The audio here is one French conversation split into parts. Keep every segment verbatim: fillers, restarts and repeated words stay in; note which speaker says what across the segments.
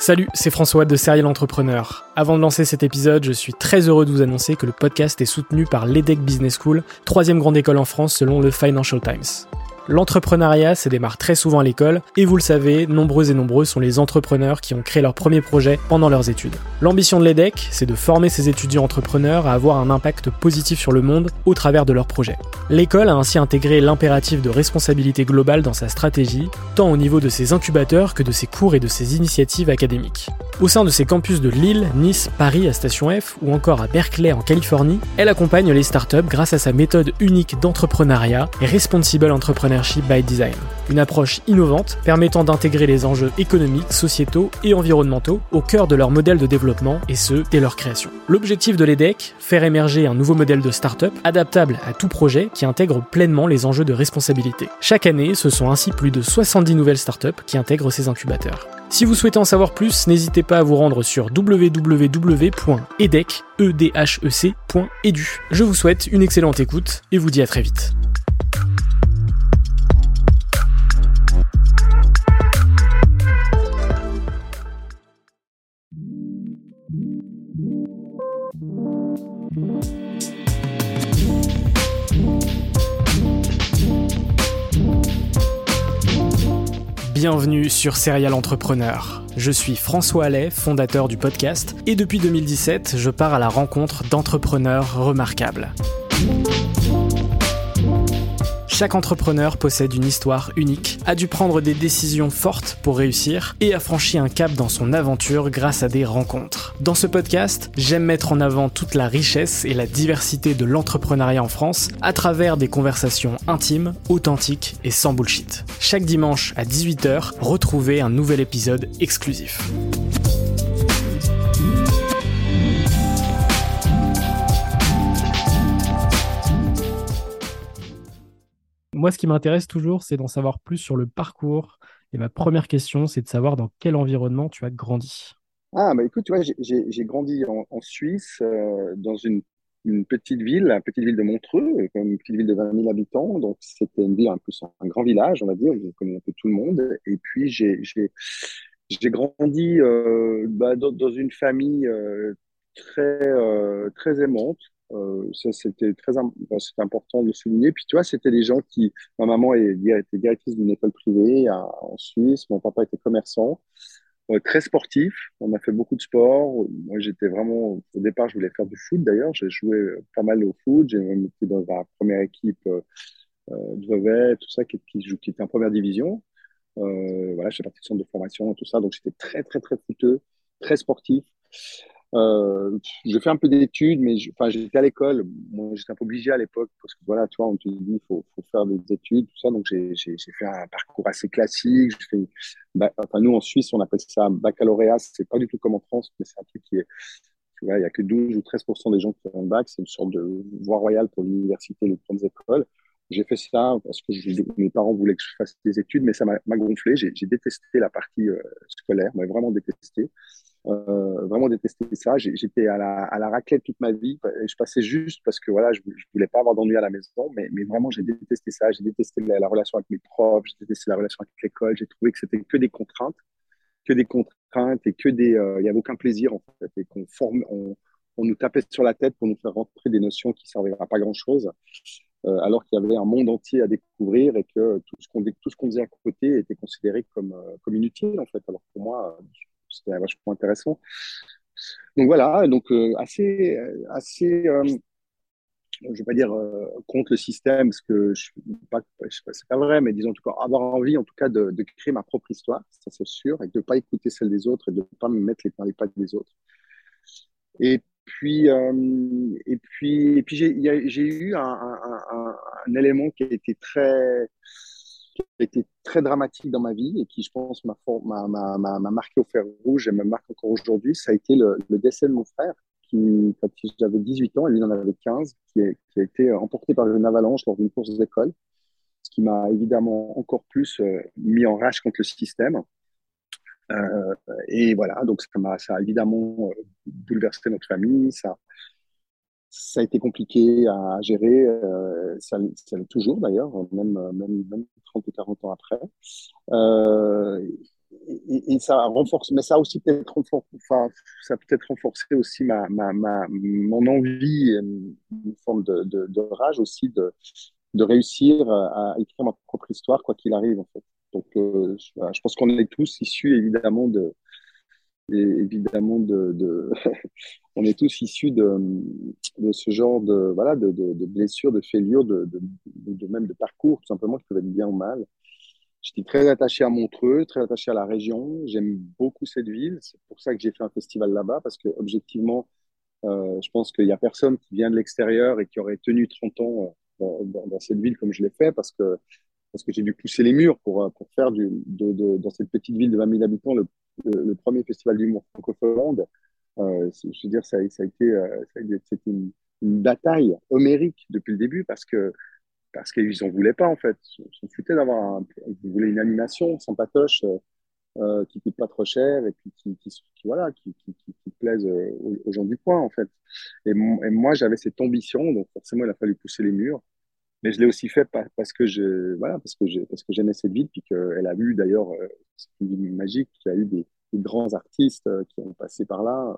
Speaker 1: Salut, c'est François de Serial Entrepreneur. Avant de lancer cet épisode, je suis très heureux de vous annoncer que le podcast est soutenu par l'EDEC Business School, troisième grande école en France selon le Financial Times. L'entrepreneuriat, ça démarre très souvent à l'école, et vous le savez, nombreux et nombreux sont les entrepreneurs qui ont créé leur premier projet pendant leurs études. L'ambition de l'EDEC, c'est de former ces étudiants entrepreneurs à avoir un impact positif sur le monde au travers de leurs projets. L'école a ainsi intégré l'impératif de responsabilité globale dans sa stratégie, tant au niveau de ses incubateurs que de ses cours et de ses initiatives académiques. Au sein de ses campus de Lille, Nice, Paris à Station F ou encore à Berkeley en Californie, elle accompagne les startups grâce à sa méthode unique d'entrepreneuriat et Responsible Entrepreneurship by Design. Une approche innovante permettant d'intégrer les enjeux économiques, sociétaux et environnementaux au cœur de leur modèle de développement et ce, dès leur création. L'objectif de l'EDEC, faire émerger un nouveau modèle de start-up adaptable à tout projet qui intègre pleinement les enjeux de responsabilité. Chaque année, ce sont ainsi plus de soixante-dix nouvelles startups qui intègrent ces incubateurs. Si vous souhaitez en savoir plus, n'hésitez pas à vous rendre sur w w w point edec point e d u. Je vous souhaite une excellente écoute et vous dis à très vite. Bienvenue sur Serial Entrepreneur. Je suis François Allais, fondateur du podcast, et depuis deux mille dix-sept, je pars à la rencontre d'entrepreneurs remarquables. Chaque entrepreneur possède une histoire unique, a dû prendre des décisions fortes pour réussir et a franchi un cap dans son aventure grâce à des rencontres. Dans ce podcast, j'aime mettre en avant toute la richesse et la diversité de l'entrepreneuriat en France à travers des conversations intimes, authentiques et sans bullshit. Chaque dimanche à dix-huit heures, retrouvez un nouvel épisode exclusif. Moi, ce qui m'intéresse toujours, c'est d'en savoir plus sur le parcours. Et ma première question, c'est de savoir dans quel environnement tu as grandi.
Speaker 2: Ah, bah écoute, tu vois, j'ai j'ai- j'ai grandi en, en Suisse, euh, dans une, une petite ville, la petite ville de Montreux, euh, comme une petite ville de vingt mille habitants. Donc, c'était une ville, un peu, un grand village, on va dire, où on connaît un peu tout le monde. Et puis, j'ai j'ai j'ai grandi euh, bah, dans, dans une famille euh, très, euh, très aimante. Euh, ça, c'était très im- bah, c'était important de le souligner. Puis, tu vois, c'était des gens qui... Ma maman est, était directrice d'une école privée à- en Suisse. Mon papa était commerçant. Euh, très sportif. On a fait beaucoup de sport. Moi, j'étais vraiment, au départ, je voulais faire du foot d'ailleurs. J'ai joué euh, pas mal au foot. J'ai même été dans la première équipe euh, euh, de Vevey, tout ça, qui, qui, joue- qui était en première division. Euh, voilà, j'étais parti de centre de formation et tout ça. Donc, j'étais très, très, très footeux, très sportif. Euh, j'ai fait un peu d'études, mais je- enfin, j'étais à l'école. Moi, j'étais un peu obligé à l'époque parce que voilà, tu vois, on te dit, il faut, faut faire des études, tout ça. Donc, j'ai, j'ai, j'ai fait un parcours assez classique. J'ai fait, bah, enfin, nous, en Suisse, on appelle ça baccalauréat. C'est pas du tout comme en France, mais c'est un truc qui est, tu vois, il y a que douze ou treize pour cent des gens qui ont le bac. C'est une sorte de voie royale pour l'université, les grandes écoles. J'ai fait ça parce que je- mes parents voulaient que je fasse des études, mais ça m'a m'a gonflé. J'ai j'ai détesté la partie euh, scolaire, mais vraiment détesté. Euh, vraiment détesté ça. J'ai- J'étais à la, à la raclette toute ma vie. Et je passais juste parce que voilà, je, je voulais pas avoir d'ennui à la maison, mais, mais vraiment, j'ai détesté ça. J'ai détesté la, la relation avec mes profs, j'ai détesté la relation avec l'école. J'ai trouvé que c'était que des contraintes, que des contraintes et que des. euh, Il y avait aucun plaisir en fait, et qu'on forme, on, on nous tapait sur la tête pour nous faire rentrer des notions qui servaient à pas grand-chose, euh, alors qu'il y avait un monde entier à découvrir et que tout ce qu'on tout ce qu'on faisait à côté était considéré comme, euh, comme inutile en fait. Alors pour moi, euh, c'était vachement intéressant. Donc voilà, donc euh, assez, euh, assez, euh, je vais pas dire euh, contre le système, parce que je, pas, je sais pas, c'est pas vrai, mais disons en tout cas avoir envie en tout cas de, de créer ma propre histoire, ça c'est sûr, et de ne pas écouter celle des autres et de ne pas me mettre les, dans les pattes des autres. Et puis, euh, et puis, et puis j'ai, il y a- j'ai eu un, un, un, un élément qui a été très, qui a été très dramatique dans ma vie et qui, je pense, m'a, for- m'a, m'a, m'a m'a marqué au fer rouge et me marque encore aujourd'hui. Ça a été le, le décès de mon frère, qui, quand j'avais dix-huit ans, et lui il en avait quinze, qui, est- qui a été emporté par une avalanche lors d'une course d'école, ce qui m'a évidemment encore plus euh, mis en rage contre le système. Euh, et voilà, donc ça m'a, ça a évidemment euh, bouleversé notre famille, ça, ça a été compliqué à gérer, euh, ça, ça l'est toujours d'ailleurs, même, même, même trente ou quarante ans après. Euh, et, et ça renforce, mais ça a aussi peut-être renforcé, enfin, ça a peut-être renforcé aussi ma, ma, ma, mon envie, une forme de, de, de rage aussi de, de réussir à écrire ma propre histoire, quoi qu'il arrive, en fait. Donc, euh, je, voilà, je pense qu'on est tous issus, évidemment, de, et évidemment de, de on est tous issus de, de ce genre de, voilà, de, de, de blessures, de fêlures, de, de, de, même de parcours, tout simplement, qui peuvent être bien ou mal. J'étais très attaché à Montreux, très attaché à la région. J'aime beaucoup cette ville. C'est pour ça que j'ai fait un festival là-bas, parce que objectivement, euh, je pense qu'il n'y a personne qui vient de l'extérieur et qui aurait tenu trente ans euh, dans, dans, cette ville comme je l'ai fait, parce que, parce que j'ai dû pousser les murs pour, pour faire du, de, de, dans cette petite ville de vingt mille habitants le, le, le premier festival d'humour francophone. Euh, je veux dire, ça, ça a été, euh, ça a été c'était une, une bataille homérique depuis le début, parce que parce qu'ils n'en voulaient pas, en fait. Ils s'en foutaient d'avoir un, ils voulaient une animation sans patoche, euh, euh, qui coûte pas trop cher et puis qui, qui, qui voilà, qui, qui, qui, qui plaise euh, aux, aux gens du coin, en fait. Et, et moi, j'avais cette ambition, donc forcément, il a fallu pousser les murs. Mais je l'ai aussi fait pa- parce que je, voilà, parce que j'ai, parce que j'aimais cette ville, puis qu'elle a vu d'ailleurs, euh, c'est une ville magique, qui a eu des, des grands artistes euh, qui ont passé par là,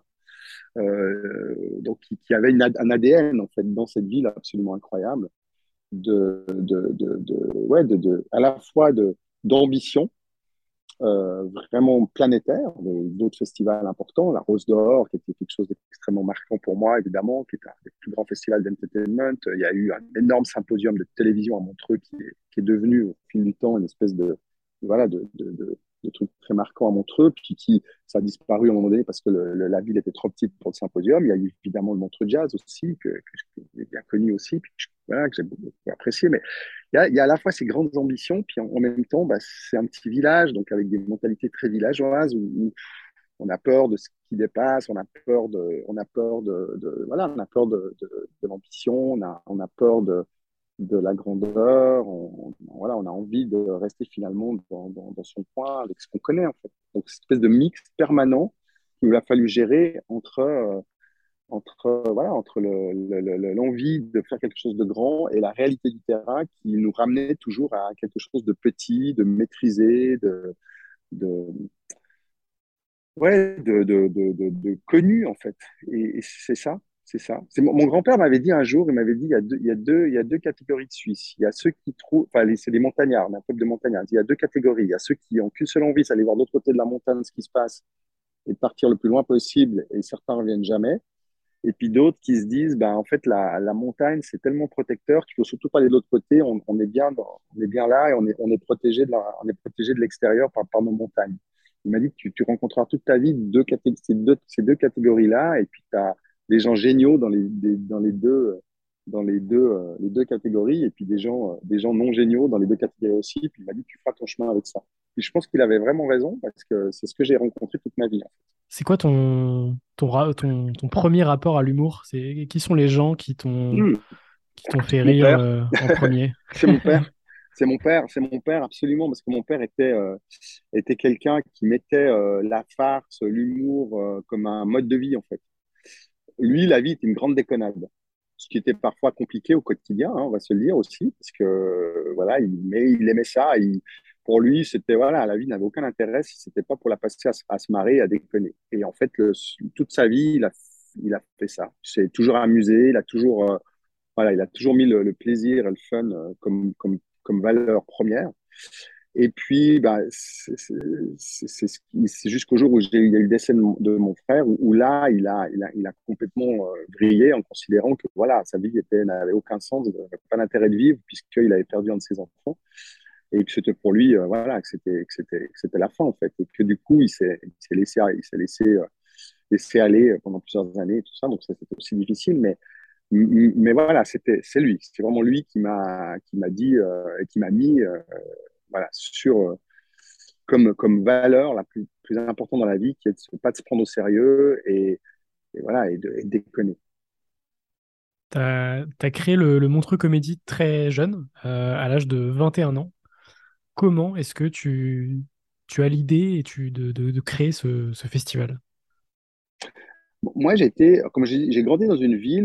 Speaker 2: euh, donc qui, qui avait une, un A D N en fait dans cette ville absolument incroyable de, de, de, de, ouais, de, de, à la fois de, d'ambition, euh, vraiment planétaire, d'autres festivals importants, la Rose d'Or, qui était quelque chose d'extrêmement marquant pour moi, évidemment, qui est un des plus grands festivals d'entertainment. Il y a eu un énorme symposium de télévision à Montreux qui est, qui est devenu, au fil du temps, une espèce de, voilà, de, de, de, de truc très marquant à Montreux, puis qui, ça a disparu à un moment donné parce que le, le, la ville était trop petite pour le symposium. Il y a eu évidemment le Montreux Jazz aussi, que, que j'ai bien connu aussi, puis que, voilà, que j'ai beaucoup apprécié, mais il y, a, il y a à la fois ces grandes ambitions, puis en, en même temps, bah, c'est un petit village, donc avec des mentalités très villageoises, où, où on a peur de ce qui dépasse, on a peur de, on a peur de, de voilà, on a peur de, de, de l'ambition, on a, on a peur de, de la grandeur, on, on, voilà, on a envie de rester finalement dans, dans, dans son coin avec ce qu'on connaît, en fait. Donc, cette espèce de mix permanent qu'il a fallu gérer entre euh, entre, voilà, entre le, le, le, l'envie de faire quelque chose de grand et la réalité du terrain qui nous ramenait toujours à quelque chose de petit, de maîtrisé, de, de, ouais, de, de, de, de, de connu, en fait. Et, et c'est ça, c'est ça. C'est, mon, mon grand-père m'avait dit un jour, il m'avait dit, il y a deux, il y a deux, il y a deux catégories de Suisses. Il y a ceux qui trouvent, enfin, les, c'est des montagnards, on est un peuple de montagnards. Il y a deux catégories. Il y a ceux qui ont qu'une seule envie, c'est d'aller voir de l'autre côté de la montagne ce qui se passe et de partir le plus loin possible, et certains ne reviennent jamais. Et puis d'autres qui se disent, ben, en fait, la, la montagne, c'est tellement protecteur qu'il faut surtout pas aller de l'autre côté. On, on est bien dans- on est bien là et on est, on est protégé de la- on est protégé de l'extérieur par, par nos montagnes. Il m'a dit que tu, tu rencontreras toute ta vie deux caté- ces deux, ces deux catégories-là, et puis tu as des gens géniaux dans les, des- dans les deux, dans les deux, euh, les deux catégories, et puis des gens, euh, des gens non géniaux dans les deux catégories aussi. Puis il m'a dit, tu feras ton chemin avec ça. Et je pense qu'il avait vraiment raison, parce que c'est ce que j'ai rencontré toute ma vie.
Speaker 1: C'est quoi ton, ton, ra- ton, ton premier rapport à l'humour? C'est, qui sont les gens qui t'ont
Speaker 2: Hmm,
Speaker 1: qui t'ont fait
Speaker 2: mon
Speaker 1: rire
Speaker 2: père.
Speaker 1: euh, en premier?
Speaker 2: C'est mon père. C'est mon père, c'est mon père absolument, parce que mon père était, euh, était quelqu'un qui mettait euh, la farce, l'humour euh, comme un mode de vie en fait. Lui, la vie était une grande déconnade, ce qui était parfois compliqué au quotidien, hein, on va se le dire aussi, parce que euh, voilà, il, mais il aimait ça. Il, pour lui, c'était voilà, la vie n'avait aucun intérêt si c'était pas pour la passer à, se- à se marrer, à déconner. Et en fait, le- toute sa vie, il a, il a fait ça. Il s'est toujours amusé, il a toujours euh, voilà, il a toujours mis le, le plaisir et le fun euh, comme, comme, comme valeur première. Et puis, bah, c'est c'est- c'est- c'est ce qui- c'est jusqu'au jour où j'ai, il y a eu le décès de mon, de mon frère, où, où là, il a, il a, il a complètement euh, vrillé en considérant que voilà, sa vie était, n'avait aucun sens, n'avait pas d'intérêt de vivre, puisqu'il avait perdu un de ses enfants. Et que c'était pour lui, euh, voilà, que c'était, que c'était, que c'était la fin, en fait. Et que du coup, il s'est, il s'est laissé, il s'est laissé, euh, laissé aller pendant plusieurs années et tout ça. Donc, ça, c'était aussi difficile. Mais mais voilà, c'était, c'est lui. C'est vraiment lui qui m'a, qui m'a dit euh, et qui m'a mis euh, voilà, sur, euh, comme, comme valeur la plus, plus importante dans la vie, qui est de ne pas de se prendre au sérieux et, et voilà, et de, et de déconner.
Speaker 1: T'as, t'as créé le, le Montreux Comédie très jeune, euh, à l'âge de vingt et un ans. Comment est-ce que tu, tu as l'idée et tu, de, de, de créer ce, ce festival?
Speaker 2: Bon, moi, j'ai été, comme j'ai dit, j'ai grandi dans une ville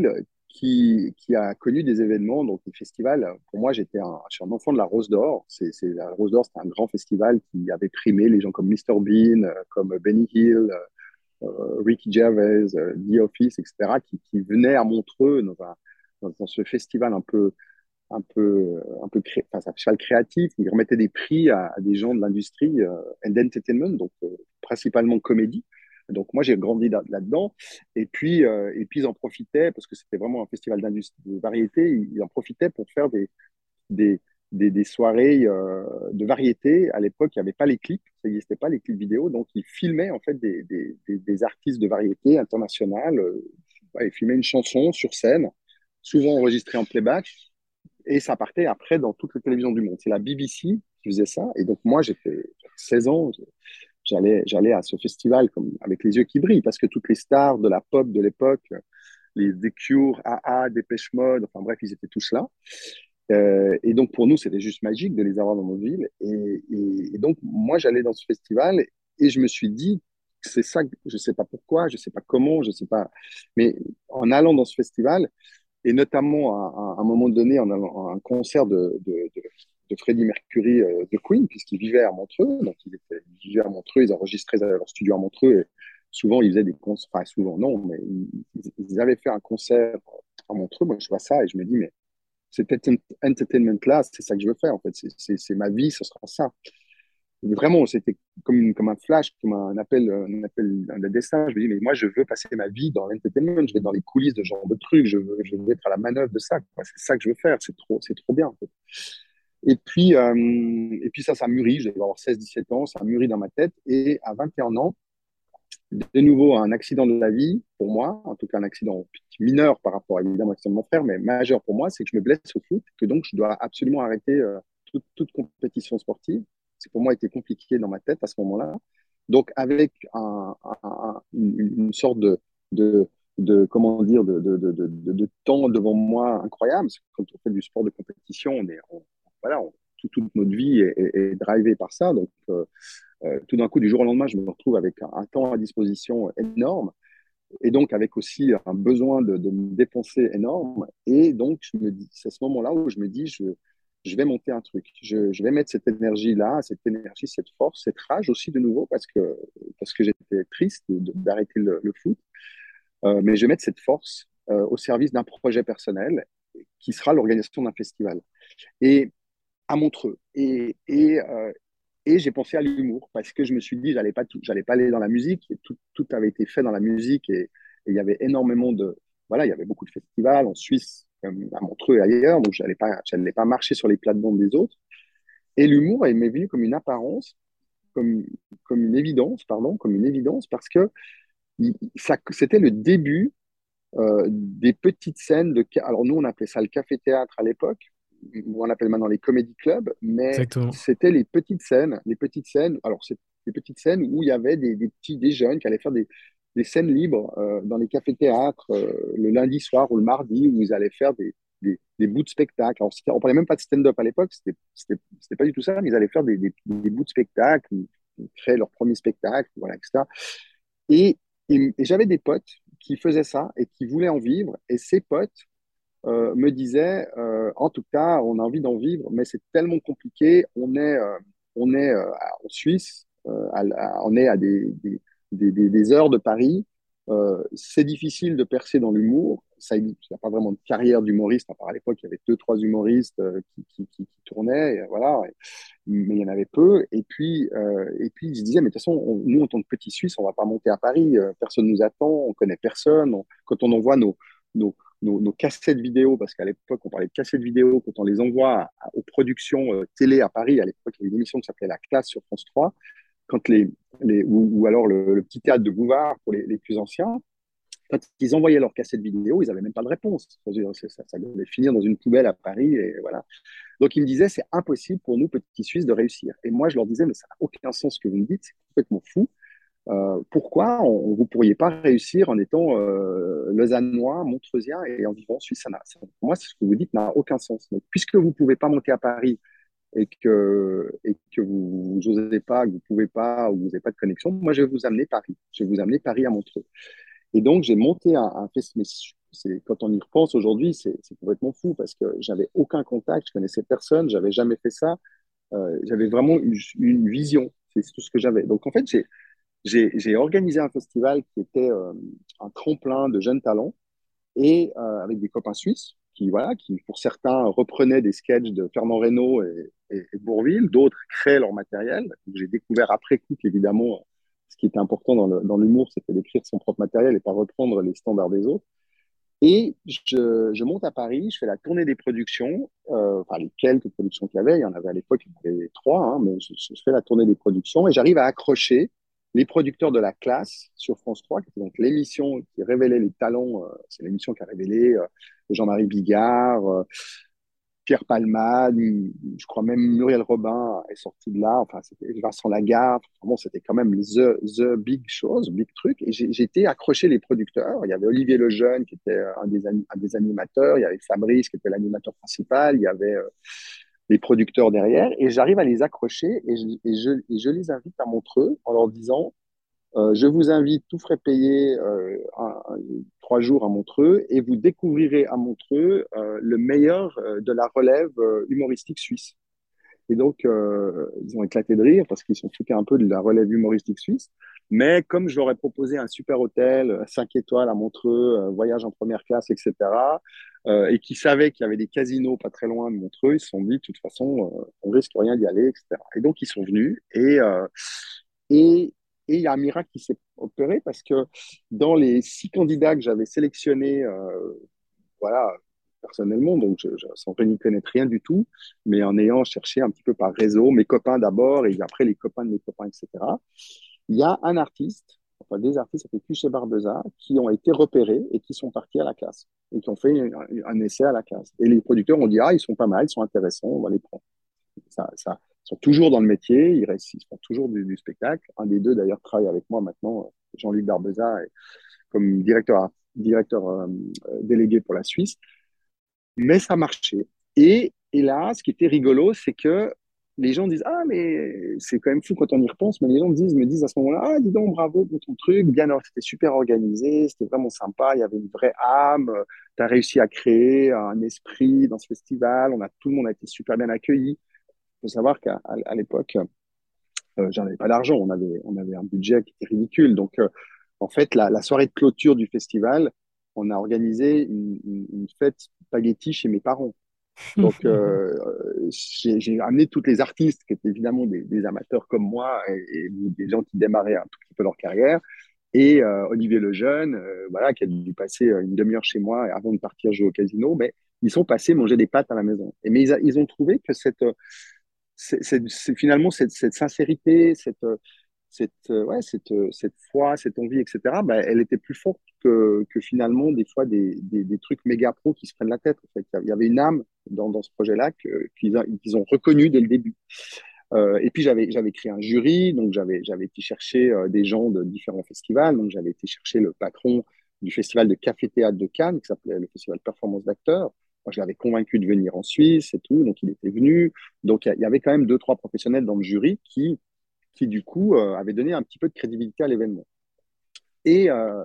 Speaker 2: qui, qui a connu des événements, donc des festivals. Pour moi, j'étais un, je suis un enfant de la Rose d'Or. C'est, c'est, la Rose d'Or, c'était un grand festival qui avait primé les gens comme mister Bean, euh, comme Benny Hill, euh, Ricky Gervais, euh, The Office, et cetera, qui, qui venaient à Montreux dans, un, dans, dans ce festival un peu, un peu, un peu cré... enfin, un festival créatif. Ils remettaient des prix à, à des gens de l'industrie euh, and entertainment, donc euh, principalement comédie. Donc moi j'ai grandi là-dedans et puis euh, et puis ils en profitaient parce que c'était vraiment un festival d'industrie de variété. Ils en profitaient pour faire des des des, des soirées euh, de variété. À l'époque il n'y avait pas les clips, ça n'existait pas les clips vidéo, donc ils filmaient en fait des des, des, des artistes de variété internationales. Euh, ouais, ils filmaient une chanson sur scène, souvent enregistrée en playback et ça partait après dans toutes les télévisions du monde. C'est la B B C qui faisait ça et donc moi j'étais seize ans. J'allais, j'allais à ce festival comme, avec les yeux qui brillent, parce que toutes les stars de la pop de l'époque, les The Cure, A A, Dépêche Mode, enfin bref, ils étaient tous là. Euh, et donc pour nous, c'était juste magique de les avoir dans notre ville. Et, et, et donc moi, j'allais dans ce festival et je me suis dit, c'est ça, je ne sais pas pourquoi, je ne sais pas comment, je ne sais pas. Mais en allant dans ce festival, et notamment à, à un moment donné, en allant à un concert de, de, de, de Freddie Mercury euh, de Queen, puisqu'ils vivaient à Montreux. Donc, ils, étaient, ils vivaient à Montreux, ils enregistraient leur studio à Montreux. Et souvent, ils faisaient des concerts, enfin, souvent, non, mais ils, ils, avaient fait un concert à Montreux. Moi, je vois ça et je me dis, mais cet entertainment-là, c'est ça que je veux faire, en fait. C'est ma vie, ce sera ça. Vraiment, c'était comme, une, comme un flash, comme un appel, un appel d'un destin. Je me dis, mais moi, je veux passer ma vie dans l'entertainment, je vais dans les coulisses de ce genre de trucs, je veux, je veux être à la manœuvre de ça. C'est ça que je veux faire, c'est trop, c'est trop bien. En fait. Et puis, euh, et puis ça, ça mûrit, je devais avoir seize dix-sept ans, ça mûrit dans ma tête. Et à vingt et un ans, de nouveau, un accident de la vie, pour moi, en tout cas un accident mineur par rapport évidemment à l'accident de mon frère, mais majeur pour moi, c'est que je me blesse au foot, que donc je dois absolument arrêter euh, toute, toute compétition sportive. C'est pour moi été compliqué dans ma tête à ce moment-là. Donc avec un, un, une, une, sorte de, de, de comment dire de, de, de, de, de temps devant moi incroyable, parce que quand on fait du sport de compétition, on est on, voilà, on, tout, toute notre vie est, est, est drivée par ça. Donc euh, euh, tout d'un coup, du jour au lendemain, je me retrouve avec un, un temps à disposition énorme et donc avec aussi un besoin de, de me dépenser énorme. Et donc, je me dis, c'est à ce moment-là où je me dis, je, je vais monter un truc. Je, je vais mettre cette énergie-là, cette énergie, cette force, cette rage aussi de nouveau, parce que, parce que j'étais triste d'arrêter le, le foot. Euh, mais je vais mettre cette force euh, au service d'un projet personnel qui sera l'organisation d'un festival. Et à Montreux. Et, et, euh, et j'ai pensé à l'humour parce que je me suis dit, j'allais pas, tout, j'allais pas aller dans la musique. Et tout, tout avait été fait dans la musique et, et il y avait énormément de, voilà, il y avait beaucoup de festivals en Suisse, à Montreux et ailleurs. Donc, j'allais pas, j'allais pas marcher sur les plates-bandes des autres. Et l'humour, il m'est venu comme une apparence, comme, comme une évidence, pardon, comme une évidence parce que ça, c'était le début euh, des petites scènes de, alors nous, on appelait ça le café-théâtre à l'époque, on appelle maintenant les comédie clubs, mais
Speaker 1: Exactement.
Speaker 2: c'était les petites scènes, les petites scènes, alors c'est des petites scènes où il y avait des, des petits, des jeunes qui allaient faire des, des scènes libres euh, dans les cafés-théâtres euh, le lundi soir ou le mardi, où ils allaient faire des, des, des bouts de spectacle. Alors, on parlait même pas de stand-up à l'époque, c'était, c'était, c'était pas du tout ça, mais ils allaient faire des, des, des bouts de spectacle, ils, ils créaient leur premier spectacle, voilà, et cetera. Et, et, et j'avais des potes qui faisaient ça et qui voulaient en vivre, et ces potes euh, me disait, euh, en tout cas, on a envie d'en vivre, mais c'est tellement compliqué. On est, euh, on est euh, en Suisse, euh, à, à, on est à des, des, des, des heures de Paris. Euh, c'est difficile de percer dans l'humour. Ça, il n'y a pas vraiment de carrière d'humoriste. À part à l'époque, il y avait deux, trois humoristes euh, qui, qui, qui, qui, tournaient, et, voilà. Mais il y en avait peu. Et puis, euh, et puis je disais, mais de toute façon, on, nous, en tant que petits Suisses, on ne va pas monter à Paris. Euh, personne ne nous attend. On connaît personne. On, quand on envoie nos, nos nos, nos cassettes vidéo, parce qu'à l'époque, on parlait de cassettes vidéo, quand on les envoie à, aux productions euh, télé à Paris, à l'époque, il y avait une émission qui s'appelait La Classe sur France trois, quand les, les, ou, ou alors le, le petit théâtre de Bouvard pour les, les plus anciens, quand ils envoyaient leurs cassettes vidéo, ils n'avaient même pas de réponse. Ça, ça, ça devait finir dans une poubelle à Paris, et voilà. Donc, ils me disaient, c'est impossible pour nous, petits Suisses, de réussir. Et moi, je leur disais, mais ça n'a aucun sens ce que vous me dites, c'est complètement fou. Euh, pourquoi on, vous ne pourriez pas réussir en étant euh, lausannois, montreusien et en vivant en Suisse? Ça ça, pour moi, ce que vous dites n'a aucun sens. Donc, puisque vous ne pouvez pas monter à Paris et que, et que vous n'osez pas, que vous ne pouvez pas, ou vous n'avez pas de connexion, moi, je vais vous amener Paris. Je vais vous amener Paris à Montreux. Et donc, j'ai monté un, un festival. c'est, quand on y repense aujourd'hui, c'est, c'est complètement fou parce que j'avais aucun contact, je connaissais personne, j'avais jamais fait ça. Euh, j'avais vraiment une, une vision, c'est tout ce que j'avais. Donc en fait, j'ai, j'ai, j'ai organisé un festival qui était euh, un tremplin de jeunes talents et euh, avec des copains suisses qui, voilà, qui pour certains reprenaient des sketchs de Fernand Reynaud et, et, et Bourvil, d'autres créaient leur matériel. Donc, j'ai découvert après coup qu'évidemment, ce qui était important dans, le, dans l'humour, c'était d'écrire son propre matériel et pas reprendre les standards des autres. Et je, je monte à Paris, je fais la tournée des productions, euh, enfin les quelques productions qu'il y avait, il y en avait à l'époque, il y en avait trois, hein, mais je, je fais la tournée des productions et j'arrive à accrocher les producteurs de la classe sur France trois, qui était donc l'émission qui révélait les talents, euh, c'est l'émission qui a révélé euh, Jean-Marie Bigard, euh, Pierre Palmade, je crois même Muriel Robin est sortie de là, enfin, c'était Vincent Lagarde, enfin, bon, c'était quand même the, the big chose, big truc, et j'ai, j'ai été accroché les producteurs. Il y avait Olivier Lejeune qui était un des, un des animateurs, il y avait Fabrice qui était l'animateur principal, il y avait euh, les producteurs derrière, et j'arrive à les accrocher et je, et, je, et je les invite à Montreux en leur disant euh, je vous invite, tout frais payé, euh, un, un, trois jours à Montreux, et vous découvrirez à Montreux euh, le meilleur euh, de la relève euh, humoristique suisse. Et donc, euh, ils ont éclaté de rire parce qu'ils sont foutus un peu de la relève humoristique suisse. Mais comme je leur ai proposé un super hôtel, cinq étoiles à Montreux, euh, voyage en première classe, et cetera, euh, et qui savaient qu'il y avait des casinos pas très loin de Montreux, ils se sont dit, de toute façon, euh, on risque rien d'y aller, et cetera. Et donc, ils sont venus. Et, euh, et, et il y a un miracle qui s'est opéré parce que dans les six candidats que j'avais sélectionnés, euh, voilà, personnellement, donc je, je, sans n'y connaître rien du tout, mais en ayant cherché un petit peu par réseau, mes copains d'abord et après les copains de mes copains, et cetera. Il y a un artiste, enfin des artistes, ça fait Cuche et Barbeza, qui ont été repérés et qui sont partis à la classe et qui ont fait un, un essai à la classe. Et les producteurs ont dit, ah, ils sont pas mal, ils sont intéressants, on va les prendre. Ça, ça, ils sont toujours dans le métier, ils, restent, ils font toujours du, du spectacle. Un des deux, d'ailleurs, travaille avec moi maintenant, Jean-Luc Barbeza, comme directeur, directeur euh, délégué pour la Suisse. Mais ça marchait. Et, et là, ce qui était rigolo, c'est que les gens disent ah mais c'est quand même fou quand on y repense, mais les gens disent me disent à ce moment-là ah dis donc bravo pour ton truc, bien c'était super organisé, c'était vraiment sympa, il y avait une vraie âme, tu as réussi à créer un esprit dans ce festival, on a tout le monde a été super bien accueilli. Il faut savoir qu'à à, l'époque euh, j'en avais pas d'argent, on avait on avait un budget qui était ridicule, donc euh, en fait la, la soirée de clôture du festival, on a organisé une, une, une fête spaghetti chez mes parents. Donc, euh, j'ai, j'ai amené toutes les artistes qui étaient évidemment des, des amateurs comme moi et, et, des gens qui démarraient un tout petit peu leur carrière. Et euh, Olivier Lejeune, euh, voilà, qui a dû passer une demi-heure chez moi avant de partir jouer au casino, mais ils sont passés manger des pâtes à la maison. Et, mais ils, a, ils ont trouvé que cette, c'est, c'est, c'est finalement cette, cette sincérité, cette, cette, ouais, cette, cette foi, cette envie, et cetera, bah, elle était plus forte que, que finalement des fois des, des, des trucs méga pro qui se prennent la tête. En fait. Il y avait une âme dans, dans ce projet-là que, qu'ils, a, qu'ils ont reconnu dès le début. Euh, et puis j'avais, j'avais créé un jury, donc j'avais, j'avais été chercher euh, des gens de différents festivals. Donc j'avais été chercher le patron du festival de café-théâtre de Cannes, qui s'appelait le festival Performance d'acteurs. Moi, je l'avais convaincu de venir en Suisse et tout, donc il était venu. Donc il y avait quand même deux, trois professionnels dans le jury qui, qui du coup euh, avait donné un petit peu de crédibilité à l'événement. Et, euh,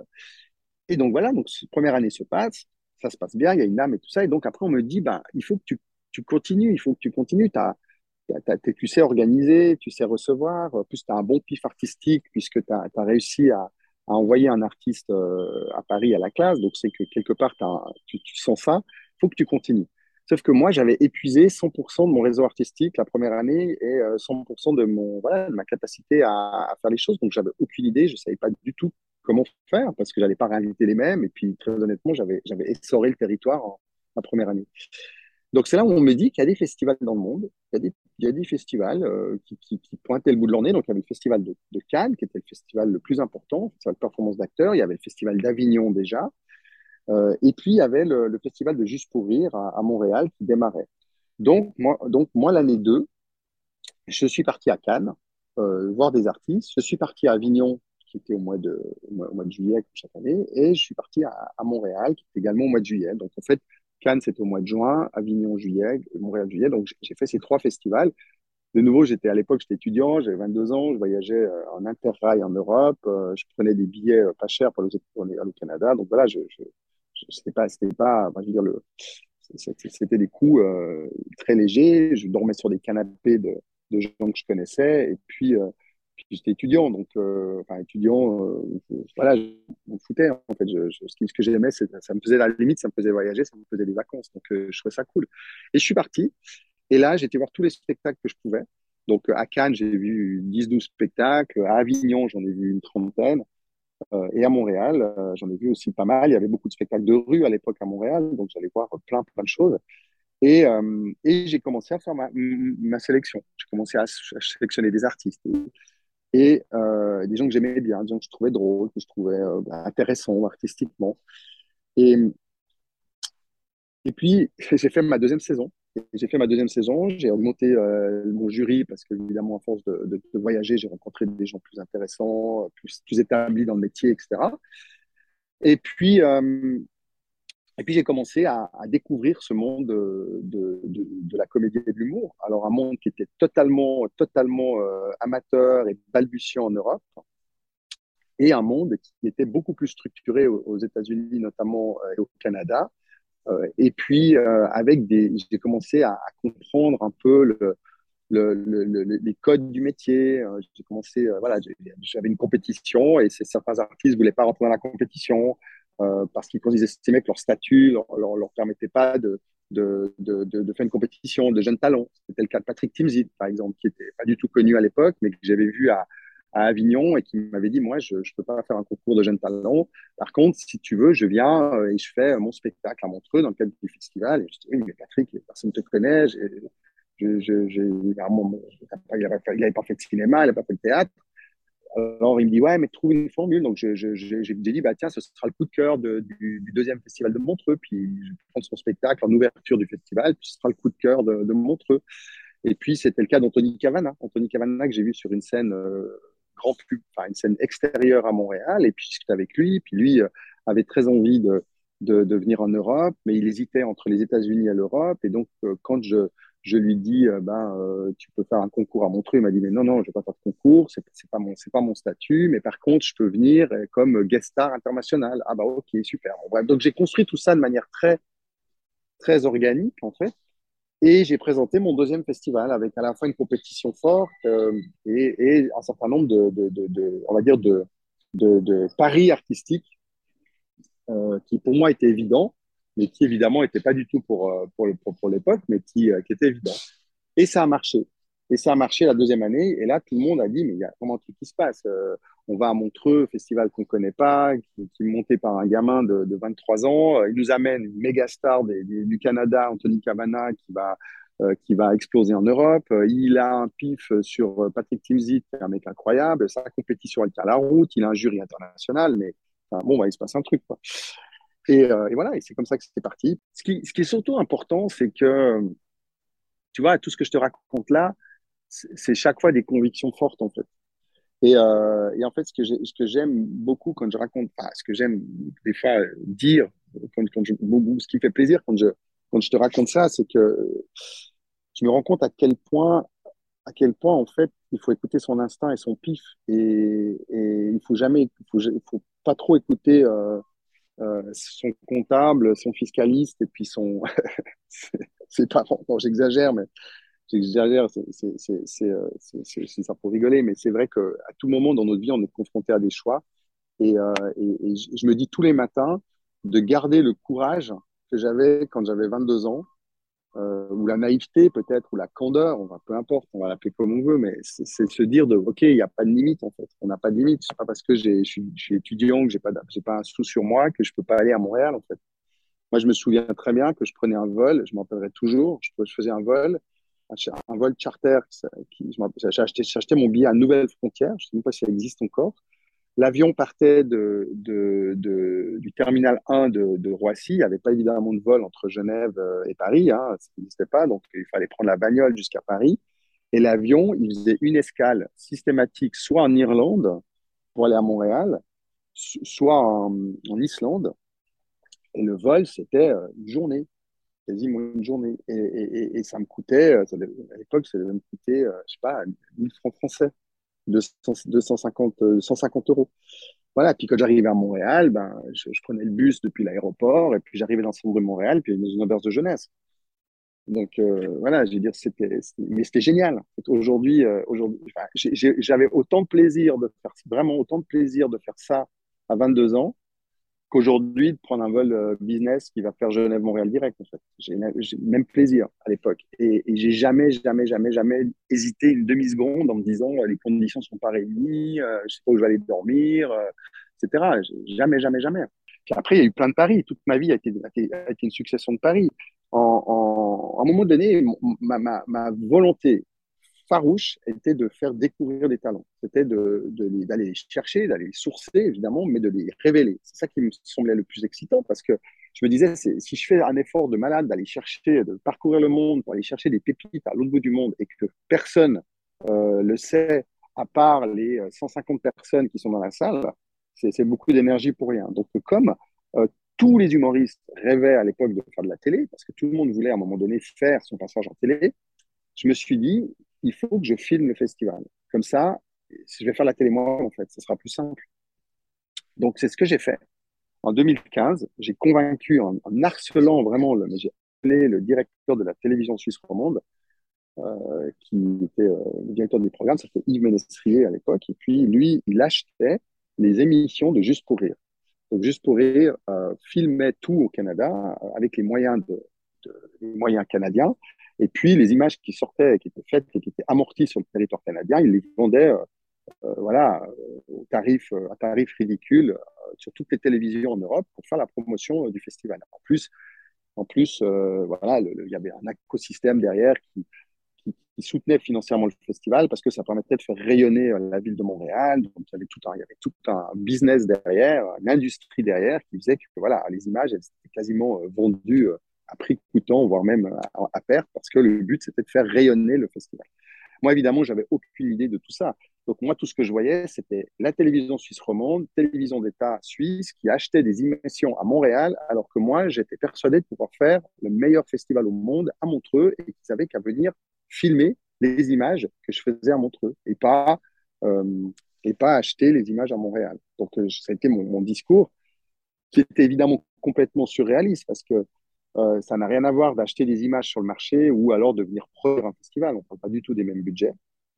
Speaker 2: et donc voilà, donc cette première année se passe, ça se passe bien, il y a une âme et tout ça. Et donc après, on me dit, bah, il faut que tu, tu continues, il faut que tu continues. T'as, t'as, t'as, tu sais organiser, tu sais recevoir. En plus, tu as un bon pif artistique puisque tu as réussi à, à envoyer un artiste euh, à Paris à la classe. Donc c'est que quelque part, un, tu, tu sens ça. Il faut que tu continues. Sauf que moi, j'avais épuisé cent pour cent de mon réseau artistique la première année et euh, cent pour cent de, mon, voilà, de ma capacité à, à faire les choses. Donc, j'avais aucune idée. Je ne savais pas du tout comment faire parce que je n'allais pas réinviter les mêmes. Et puis, très honnêtement, j'avais, j'avais essoré le territoire en, la première année. Donc, c'est là où on me dit qu'il y a des festivals dans le monde. Il y a des, il y a des festivals euh, qui, qui, qui pointaient le bout de leur nez. Donc, il y avait le festival de, de Cannes, qui était le festival le plus important, le festival de performance d'acteurs. Il y avait le festival d'Avignon déjà. Euh, et puis, il y avait le, le festival de Juste pour Rire à, à Montréal qui démarrait. Donc, moi, donc, moi l'année deux, je suis parti à Cannes euh, voir des artistes. Je suis parti à Avignon, qui était au mois de, au mois, au mois de juillet chaque année. Et je suis parti à, à Montréal, qui était également au mois de juillet. Donc, en fait, Cannes, c'était au mois de juin, Avignon, juillet, Montréal, juillet. Donc, j'ai fait ces trois festivals. De nouveau, j'étais à l'époque, j'étais étudiant, j'avais vingt-deux ans, je voyageais euh, en interrail en Europe, euh, je prenais des billets euh, pas chers pour, les, pour aller au Canada. Donc voilà, je, je, c'était pas, c'était pas, enfin, je veux dire, le, c'était c'était des coups euh, très légers. Je dormais sur des canapés de, de gens que je connaissais. Et puis, euh, puis j'étais étudiant, donc, euh, enfin, étudiant, euh, je- voilà, je m'en foutais, en fait. Je, je- ce qui- ce que j'aimais, c'est, ça me faisait la limite, ça me faisait voyager, ça me faisait des vacances. Donc, euh, je trouvais ça cool. Et je suis parti. Et là, j'ai été voir tous les spectacles que je pouvais. Donc, euh, à Cannes, j'ai vu dix douze spectacles. À Avignon, j'en ai vu une trentaine. Euh, et à Montréal, euh, j'en ai vu aussi pas mal. Il y avait beaucoup de spectacles de rue à l'époque à Montréal. Donc, j'allais voir plein, plein de choses. Et, euh, et j'ai commencé à faire ma, ma sélection. J'ai commencé à, à sélectionner des artistes et euh, des gens que j'aimais bien, des gens que je trouvais drôles, que je trouvais euh, intéressants artistiquement. Et, et puis, j'ai fait ma deuxième saison. J'ai fait ma deuxième saison, j'ai augmenté euh, mon jury parce qu'évidemment, à force de, de, de voyager, j'ai rencontré des gens plus intéressants, plus, plus établis dans le métier, et cetera. Et puis, euh, et puis j'ai commencé à, à découvrir ce monde de, de, de, de la comédie et de l'humour. Alors, un monde qui était totalement, totalement euh, amateur et balbutiant en Europe, et un monde qui était beaucoup plus structuré aux, aux États-Unis, notamment euh, et au Canada. Euh, et puis, euh, avec des, j'ai commencé à, à comprendre un peu le, le, le, le, les codes du métier. Euh, j'ai commencé, euh, voilà, j'avais une compétition et certains artistes ne voulaient pas rentrer dans la compétition euh, parce qu'ils ils estimaient que leur statut ne leur, leur, leur, permettait pas de, de, de, de, de faire une compétition de jeunes talents. C'était le cas de Patrick Timsit, par exemple, qui n'était pas du tout connu à l'époque, mais que j'avais vu à, à Avignon et qui m'avait dit, moi, je ne peux pas faire un concours de jeunes talents. Par contre, si tu veux, je viens euh, et je fais mon spectacle à Montreux dans le cadre du festival. Et je dis, oui, mais Patrick, personne ne te connaît. Je, je, je, il n'avait pas fait de cinéma, il n'avait pas fait de théâtre. Alors il me dit, ouais, mais trouve une formule. Donc je, je, je, j'ai dit, bah, tiens, ce sera le coup de cœur de, du, du deuxième festival de Montreux. Puis je vais prendre son spectacle en ouverture du festival, puis ce sera le coup de cœur de, de Montreux. Et puis c'était le cas d'Anthony Cavana. Anthony Cavana que j'ai vu sur une scène euh, grand pub, enfin une scène extérieure à Montréal. Et puis je discutais avec lui. Puis lui euh, avait très envie de, de, de venir en Europe, mais il hésitait entre les États-Unis et l'Europe. Et donc euh, quand je je lui dis, euh, ben, euh, tu peux faire un concours à Montreux. Il m'a dit, mais non, non, je ne vais pas faire de concours, c'est c'est pas mon, c'est pas mon statut, mais par contre, je peux venir euh, comme guest star international. Ah bah ok, super. Bon, bref, donc j'ai construit tout ça de manière très, très organique en fait, et j'ai présenté mon deuxième festival avec à la fois une compétition forte euh, et, et un certain nombre de, de, de, de on va dire, de, de, de paris artistiques euh, qui pour moi étaient évidents, mais qui évidemment n'étaient pas du tout pour, euh, pour, le- pour, pour l'époque, mais qui, euh, qui étaient évidents. Et ça a marché. Et ça a marché la deuxième année. Et là, tout le monde a dit, mais il y a vraiment un truc qui se passe. Euh, on va à Montreux, festival qu'on ne connaît pas, qui, qui est monté par un gamin de, de vingt-trois ans. Euh, Il nous amène une méga star des- des- du Canada, Anthony Cavana, qui va, euh, qui va exploser en Europe. Euh, Il a un pif sur euh, Patrick Timsit, qui est un mec incroyable. Sa compétition, elle tient la route. Il a un jury international. Mais enfin, bon, bah, il se passe un truc, quoi. Et, euh, et voilà, et c'est comme ça que c'est parti. Ce qui, ce qui est surtout important, c'est que, tu vois, tout ce que je te raconte là, c'est chaque fois des convictions fortes en fait. Et, euh, et en fait, ce que j'ai- ce que j'aime beaucoup quand je raconte, enfin, ce que j'aime des fois dire, quand, quand je, ce qui me fait plaisir quand je, quand je te raconte ça, c'est que je me rends compte à quel point, à quel point en fait, il faut écouter son instinct et son pif. Et, et il faut jamais, il faut, il faut pas trop écouter euh, euh, son comptable, son fiscaliste et puis son, ses parents. Bon, j'exagère, mais j'exagère, c'est c'est- c'est- c'est, euh, c'est- c'est- c'est ça pour rigoler, mais c'est vrai qu'à tout moment dans notre vie, on est confronté à des choix. Et, euh, et, et je je me dis tous les matins de garder le courage que j'avais quand j'avais vingt-deux ans, euh, ou la naïveté peut-être, ou la candeur, on va, peu importe, on va l'appeler comme on veut, mais c'est c'est de se dire de, OK, il n'y a pas de limite en fait. On n'a pas de limite. C'est pas parce que j'ai- je suis, je suis étudiant, que j'ai pas, j'ai pas un sou sur moi, que je peux pas aller à Montréal en fait. Moi, je me souviens très bien que je prenais un vol, je m'en rappellerai toujours, je, je faisais un vol, un, un vol charter, qui, j'ai acheté, j'ai acheté mon billet à Nouvelle-Frontière, je ne sais même pas si ça existe encore. L'avion partait de, de, de, du terminal un de, de Roissy, il n'y avait pas évidemment de vol entre Genève euh, et Paris, hein, ça n'existait pas, donc il fallait prendre la bagnole jusqu'à Paris. Et l'avion, il faisait une escale systématique, soit en Irlande pour aller à Montréal, soit en, en Islande. Et le vol, c'était euh, une journée, quasiment une journée. Et, et, et ça me coûtait, euh, ça devait- à l'époque, ça devait me coûter, euh, je sais pas, mille francs français, deux cents, deux cent cinquante, euh, cent cinquante euros. voilà, puis quand j'arrivais à Montréal, ben, je, je prenais le bus depuis l'aéroport, et puis j'arrivais dans le centre de Montréal, puis dans une auberge de jeunesse. Donc euh, voilà, je veux dire, c'était, c'était- mais c'était génial. Aujourd'hui, euh, aujourd'hui, enfin, j'ai- j'ai- j'avais autant de plaisir de faire, vraiment autant de plaisir de faire ça à vingt-deux ans qu'aujourd'hui de prendre un vol euh, business qui va faire Genève-Montréal direct, en fait. J'ai j'ai le même plaisir à l'époque. Et, et j'ai jamais, jamais, jamais, jamais hésité une demi-seconde en me disant euh, les conditions sont pas réunies, euh, je sais pas où je vais aller dormir, euh, et cetera. J'ai Jamais, jamais, jamais. Puis après, il y a eu plein de paris. Toute ma vie a été, a été, a été une succession de paris. En, en, à un moment donné, mon- ma, ma, ma volonté farouche était de faire découvrir des talents. C'était de, de les- d'aller les chercher, d'aller les sourcer, évidemment, mais de les révéler. C'est ça qui me semblait le plus excitant parce que je me disais, c'est, si je fais un effort de malade d'aller chercher, de parcourir le monde pour aller chercher des pépites à l'autre bout du monde et que personne euh, le sait à part les cent cinquante personnes qui sont dans la salle, c'est, c'est beaucoup d'énergie pour rien. Donc, comme euh, tous les humoristes rêvaient à l'époque de faire de la télé, parce que tout le monde voulait à un moment donné faire son passage en télé, je me suis dit, il faut que je filme le festival. Comme ça, si je vais faire la télé moi, en fait, ce sera plus simple. Donc, c'est ce que j'ai fait. En deux mille quinze, j'ai convaincu, en, en harcelant vraiment, le, j'ai appelé le directeur de la télévision suisse romande, euh, qui était euh, le directeur des programmes, c'était Yves Ménestrier à l'époque, et puis lui, il achetait les émissions de Juste pour rire. Donc, Juste pour rire euh, filmait tout au Canada euh, avec les moyens, de, de, les moyens canadiens. Et puis, les images qui sortaient, qui étaient faites et qui étaient amorties sur le territoire canadien, ils les vendaient euh, euh, voilà, euh, au tarif, euh, à tarif ridicule euh, sur toutes les télévisions en Europe pour faire la promotion euh, du festival. En plus, en plus euh, voilà, le, le, il y avait un écosystème derrière qui, qui, qui, soutenait financièrement le festival parce que ça permettait de faire rayonner euh, la ville de Montréal. Donc, il y avait tout un, il y avait tout un business derrière, une industrie derrière qui faisait que voilà, les images elles étaient quasiment euh, vendues euh, à prix coûtant, voire même à, à perte, parce que le but, c'était de faire rayonner le festival. Moi, évidemment, j'avais aucune idée de tout ça. Donc, moi, tout ce que je voyais, c'était la télévision suisse romande, télévision d'État suisse, qui achetait des émissions à Montréal, alors que moi, j'étais persuadé de pouvoir faire le meilleur festival au monde à Montreux et qu'ils n'avaient qu'à venir filmer les images que je faisais à Montreux et pas, euh, et pas acheter les images à Montréal. Donc, euh, ça a été mon, mon discours qui était évidemment complètement surréaliste parce que euh, ça n'a rien à voir d'acheter des images sur le marché ou alors de venir produire un festival. On ne parle pas du tout des mêmes budgets.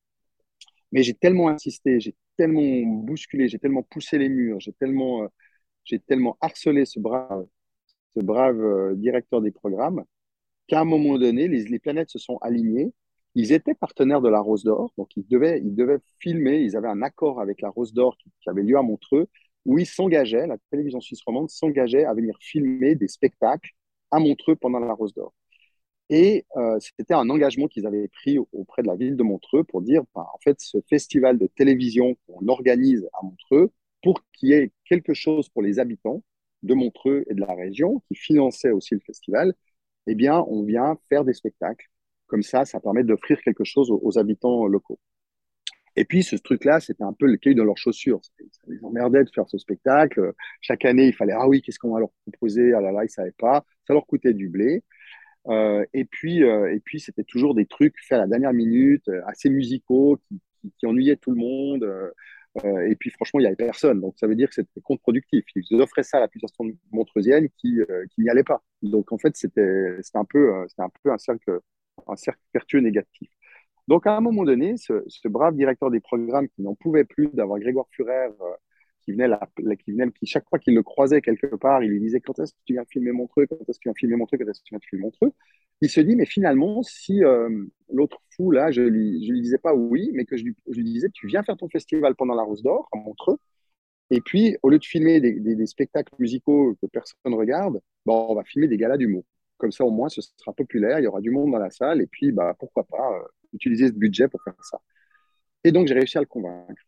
Speaker 2: Mais j'ai tellement insisté, j'ai tellement bousculé, j'ai tellement poussé les murs, j'ai tellement, euh, j'ai tellement harcelé ce brave, ce brave euh, directeur des programmes qu'à un moment donné, les, les planètes se sont alignées. Ils étaient partenaires de la Rose d'Or, donc ils devaient, ils devaient filmer, ils avaient un accord avec la Rose d'Or qui, qui avait lieu à Montreux, où ils s'engageaient, la télévision suisse romande s'engageait à venir filmer des spectacles à Montreux pendant la Rose d'Or. Et euh, c'était un engagement qu'ils avaient pris auprès de la ville de Montreux pour dire, bah, en fait, ce festival de télévision qu'on organise à Montreux, pour qu'il y ait quelque chose pour les habitants de Montreux et de la région, qui finançaient aussi le festival, eh bien, on vient faire des spectacles. Comme ça, ça permet d'offrir quelque chose aux, aux habitants locaux. Et puis, ce truc-là, c'était un peu le caillou dans leurs chaussures. Ça les emmerdait de faire ce spectacle. Chaque année, il fallait, ah oui, qu'est-ce qu'on va leur proposer? Ah là là, ils ne savaient pas. Ça leur coûtait du blé. Euh, et puis, euh, et puis c'était toujours des trucs faits à la dernière minute, euh, assez musicaux, qui, qui, qui ennuyaient tout le monde. Euh, euh, et puis, franchement, il n'y avait personne. Donc, ça veut dire que c'était contre-productif. Ils offraient ça à la population montreusienne qui, euh, qui n'y allait pas. Donc, en fait, c'était c'était un peu, euh, c'était un peu un cercle, un cercle vertueux négatif. Donc, à un moment donné, ce, ce brave directeur des programmes qui n'en pouvait plus d'avoir Grégoire Furer euh, qui venait, la, la- qui venait, qui chaque fois qu'il le croisait quelque part, il lui disait quand est-ce que tu viens filmer mon truc, quand est-ce que tu viens filmer mon truc, quand est-ce que tu viens filmer mon truc. Il se dit, mais finalement, si euh, l'autre fou, là, je lui, je lui disais pas oui, mais que je lui, je lui disais, tu viens faire ton festival pendant la Rose d'Or, à Montreux, et puis, au lieu de filmer des, des, des spectacles musicaux que personne ne regarde, bon, on va filmer des galas d'humour. Comme ça, au moins, ce sera populaire, il y aura du monde dans la salle, et puis, bah, pourquoi pas euh, utiliser ce budget pour faire ça. Et donc, j'ai réussi à le convaincre.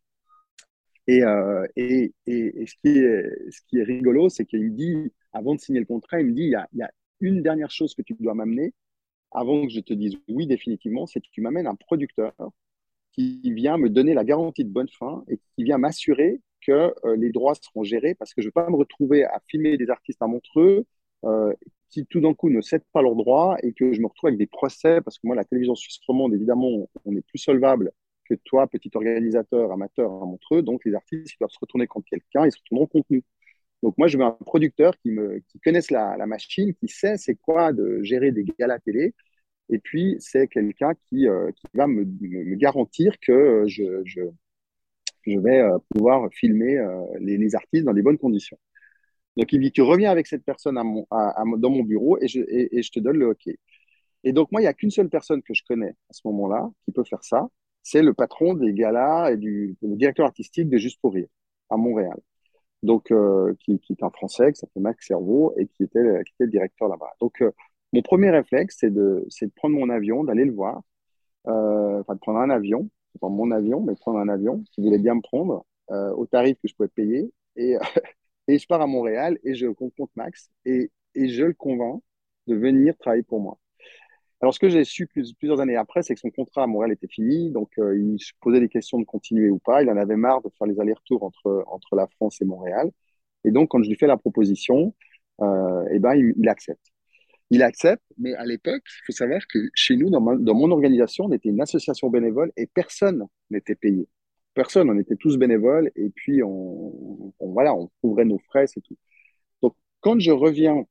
Speaker 2: Et, euh, et, et, et ce, qui est, ce qui est rigolo, c'est qu'il me dit, avant de signer le contrat, il me dit, il y a, il y a une dernière chose que tu dois m'amener avant que je te dise oui définitivement, c'est que tu m'amènes un producteur qui vient me donner la garantie de bonne fin et qui vient m'assurer que euh, les droits seront gérés parce que je ne vais pas me retrouver à filmer des artistes à Montreux euh, qui tout d'un coup ne cèdent pas leurs droits et que je me retrouve avec des procès parce que moi, la télévision suisse romande, évidemment, on est plus solvable que toi, petit organisateur, amateur à Montreux, donc les artistes, ils doivent se retourner contre quelqu'un, ils se retourneront contre nous. Donc moi, je veux un producteur qui, me, qui connaisse la, la machine, qui sait c'est quoi de gérer des galas télé, et puis c'est quelqu'un qui, euh, qui va me, me, me garantir que je, je, je vais euh, pouvoir filmer euh, les, les artistes dans des bonnes conditions. Donc il me dit, tu reviens avec cette personne à mon, à, à, dans mon bureau et je, et, et je te donne le OK. Et donc, moi, il n'y a qu'une seule personne que je connais à ce moment-là qui peut faire ça. C'est le patron des galas et du le directeur artistique de Juste pour Rire à Montréal. Donc, euh, qui, qui est un Français, qui s'appelle Max Cerveau et qui était, qui était le directeur là-bas. Donc, euh, mon premier réflexe, c'est de, c'est de prendre mon avion, d'aller le voir, euh, enfin, de prendre un avion, c'est pas mon avion, mais de prendre un avion qui voulait bien me prendre euh, au tarif que je pouvais payer. Et, et je pars à Montréal et je rencontre Max et, et je le convainc de venir travailler pour moi. Alors, ce que j'ai su plus, plusieurs années après, c'est que son contrat à Montréal était fini, donc euh, il se posait des questions de continuer ou pas. Il en avait marre de faire les allers-retours entre, entre la France et Montréal. Et donc, quand je lui fais la proposition, euh, eh ben, il, il accepte. Il accepte, mais à l'époque, il faut savoir que chez nous, dans, ma, dans mon organisation, on était une association bénévole et personne n'était payé. Personne, on était tous bénévoles et puis on, on voilà, on couvrait nos frais, c'est tout. Donc, quand je reviens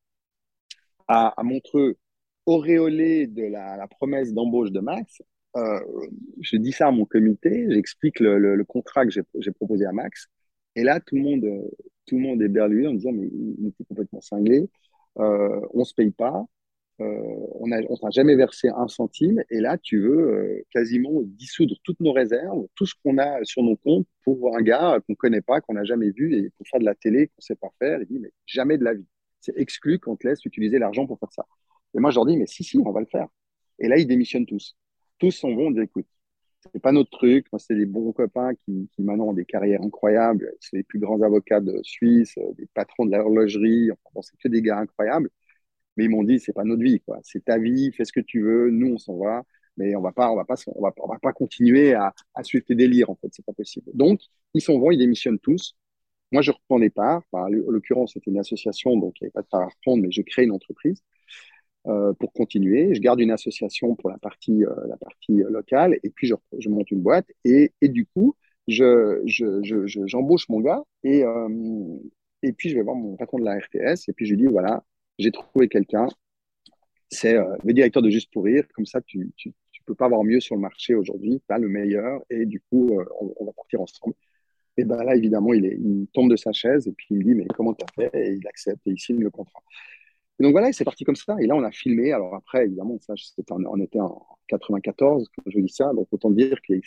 Speaker 2: à, à Montreux, auréolé de la, la promesse d'embauche de Max, euh, je dis ça à mon comité, j'explique le, le, le contrat que j'ai proposé à Max, et là, tout le monde, euh, tout le monde est derrière lui en disant, mais il était complètement cinglé, euh, on ne se paye pas, euh, on n'a on t'a jamais versé un centime, et là, tu veux euh, quasiment dissoudre toutes nos réserves, tout ce qu'on a sur nos comptes pour un gars qu'on ne connaît pas, qu'on n'a jamais vu, et pour faire de la télé qu'on ne sait pas faire. Il dit, mais jamais de la vie. C'est exclu qu'on te laisse utiliser l'argent pour faire ça. Et moi, je leur dis, mais si, si, on va le faire. Et là, ils démissionnent tous. Tous s'en vont, on dit, écoute, c'est pas notre truc. Moi, c'est des bons copains qui, qui maintenant ont des carrières incroyables. C'est les plus grands avocats de Suisse, des patrons de l'horlogerie. Enfin, bon, c'est que des gars incroyables. Mais ils m'ont dit, c'est pas notre vie, quoi. C'est ta vie, fais ce que tu veux. Nous, on s'en va. Mais on va pas, on va pas, on va, on va pas continuer à, à suivre tes délires, en fait. C'est pas possible. Donc, ils s'en vont, ils démissionnent tous. Moi, je reprends des parts. Enfin, en l'occurrence, c'était une association, donc il n'y avait pas de part à reprendre, mais je crée une entreprise euh, pour continuer. Je garde une association pour la partie, euh, la partie euh, locale, et puis je, je monte une boîte. Et, et du coup, je, je, je, je, j'embauche mon gars, et, euh, et puis je vais voir mon patron de la R T S, et puis je lui dis, voilà, j'ai trouvé quelqu'un, c'est euh, le directeur de Juste pour Rire, comme ça, tu, tu, tu peux pas avoir mieux sur le marché aujourd'hui, tu as le meilleur, et du coup, euh, on, on va partir ensemble. Et ben là, évidemment, il, est, il tombe de sa chaise et puis il me dit, mais comment tu as fait? Et il accepte et il signe le contrat. Et donc voilà, c'est parti comme ça. Et là, on a filmé. Alors après, évidemment, ça, en, on était en quatre-vingt-quatorze quand je dis ça. Donc autant dire qu'il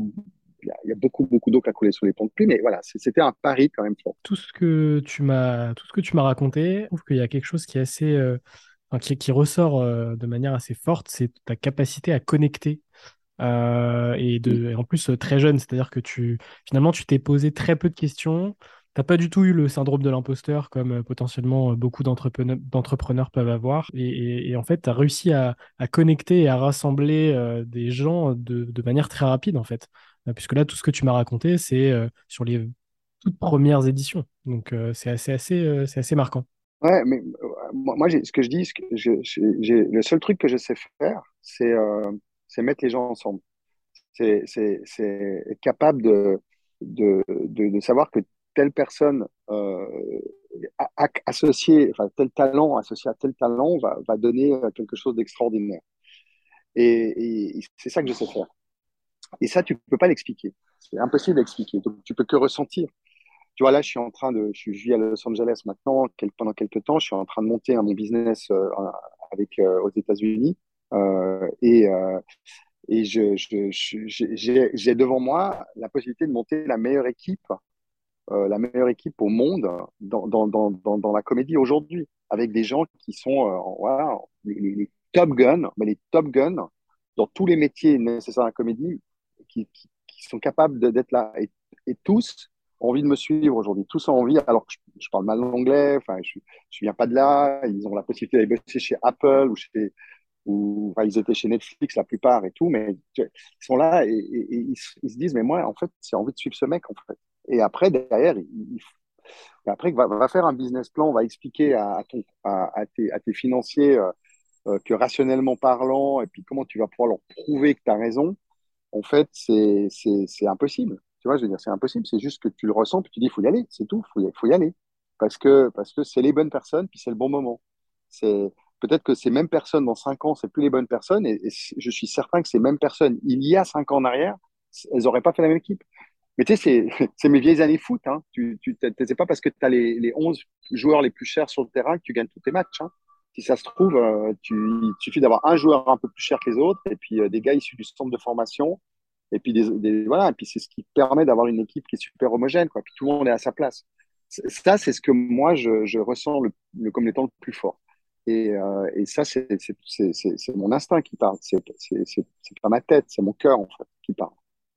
Speaker 2: y, y a beaucoup, beaucoup d'eau qui a coulé sur les ponts de pluie. Mais voilà, c'était un pari quand même fort.
Speaker 1: Tout ce que tu m'as, tout ce que tu m'as raconté, je trouve qu'il y a quelque chose qui est assez, euh, enfin, qui, qui ressort euh, de manière assez forte, c'est ta capacité à connecter. Euh, et, de, et en plus, euh, très jeune, c'est-à-dire que tu, finalement, tu t'es posé très peu de questions. T'as pas du tout eu le syndrome de l'imposteur comme euh, potentiellement euh, beaucoup d'entrepreneurs, d'entrepreneurs peuvent avoir. Et, et- et en fait, tu as réussi à, à connecter et à rassembler euh, des gens de, de manière très rapide, en fait. Euh, puisque là, tout ce que tu m'as raconté, c'est euh, sur les toutes premières éditions. Donc, euh, c'est assez, assez, euh, c'est assez marquant.
Speaker 2: Ouais, mais euh, moi, moi, j'ai- ce que je dis, ce que je- je- j'ai- le seul truc que je sais faire, c'est euh, c'est mettre les gens ensemble. C'est c'est- c'est être capable de, de, de, de savoir que telle personne euh, a- a- associée, enfin, tel talent associé à tel talent va, va donner euh, quelque chose d'extraordinaire. Et, et c'est ça que je sais faire. Et ça, tu peux pas l'expliquer. C'est impossible d'expliquer. Donc, tu peux que ressentir. Tu vois, là, je suis en train de, je suis, je vis à Los Angeles maintenant, quel- pendant quelques temps, je suis en train de monter un, mon business euh, avec, euh, aux États-Unis. Euh, et, euh, et je, je, je- j'ai j'ai devant moi la possibilité de monter la meilleure équipe, euh, la meilleure équipe au monde dans, dans, dans, dans, dans la comédie aujourd'hui, avec des gens qui sont euh, voilà, les, les- les top guns, mais les top guns dans tous les métiers nécessaires à la comédie, qui, qui, qui sont capables de- d'être là. Et, et tous ont envie de me suivre aujourd'hui. Tous ont envie, alors que je, je parle mal l'anglais, enfin, je ne viens pas de là, ils ont la possibilité d'aller bosser chez Apple ou chez, ou enfin, ils étaient chez Netflix la plupart et tout, mais tu- ils sont là et, et- et ils, se ils se disent, mais moi, en fait, j'ai envie de suivre ce mec, en fait. Et après, derrière, il, il- et après, va, va faire un business plan, va expliquer à, à ton, à, à tes, à tes financiers euh, euh, que rationnellement parlant, et puis comment tu vas pouvoir leur prouver que tu as raison. en fait, c'est, c'est, c'est impossible. Tu vois, je veux dire, c'est impossible. C'est juste que tu le ressens, puis tu dis, il faut y aller, c'est tout, il faut y, faut y aller. Parce que, parce que c'est les bonnes personnes, puis c'est le bon moment. C'est, peut-être que ces mêmes personnes, dans cinq ans, c'est plus les bonnes personnes, et, et je suis certain que ces mêmes personnes, il y a cinq ans en arrière, elles n'auraient pas fait la même équipe. Mais tu sais, c'est, c'est mes vieilles années foot. Hein. Tu, tu, c'est pas parce que tu as les, les onze joueurs les plus chers sur le terrain que tu gagnes tous tes matchs. Hein. Si ça se trouve, euh, tu, il suffit d'avoir un joueur un peu plus cher que les autres, et puis euh, des gars issus du centre de formation, et puis des, des- voilà, et puis c'est ce qui permet d'avoir une équipe qui est super homogène, quoi. Puis tout le monde est à sa place. C'est- Ça, c'est ce que moi je, je ressens le, le- comme étant le plus fort. Et, euh, et ça, c'est c'est- c'est- c'est- c'est mon instinct qui parle. C'est c'est- c'est- c'est pas ma tête, c'est mon cœur en fait qui parle.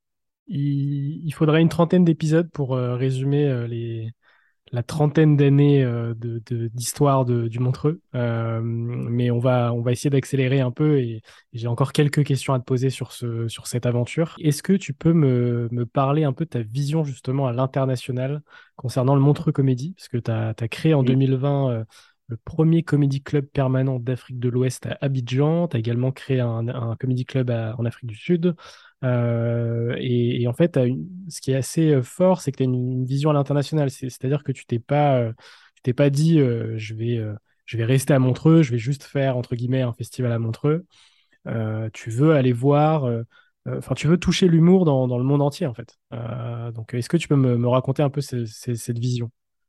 Speaker 1: Il, il faudrait une trentaine d'épisodes pour euh, résumer euh, les, la trentaine d'années euh, de, de- d'histoire de, du Montreux. Euh, mais on va, on va essayer d'accélérer un peu et, et j'ai encore quelques questions à te poser sur ce, sur cette aventure. Est-ce que tu peux me, me parler un peu de ta vision justement à l'international concernant le Montreux Comédie? Parce que tu as créé en
Speaker 2: Mm.
Speaker 1: deux mille vingt euh, le premier comedy club permanent d'Afrique de l'Ouest à Abidjan. Tu as également créé un, un comedy club à- en Afrique du Sud. Euh, et, et en fait, t'as une- ce qui est assez euh, fort, c'est que tu as une, une vision à l'international. C'est- C'est-à-dire que tu t'es pas, euh, tu t'es pas dit, euh, je vais, euh, je vais rester à Montreux, je vais juste faire, entre guillemets, un festival à Montreux. Euh, tu veux aller voir, euh, euh, enfin, tu veux toucher l'humour dans, dans le monde entier, en fait. Euh, donc, est-ce que tu peux me, me raconter un peu ce- ce- cette vision?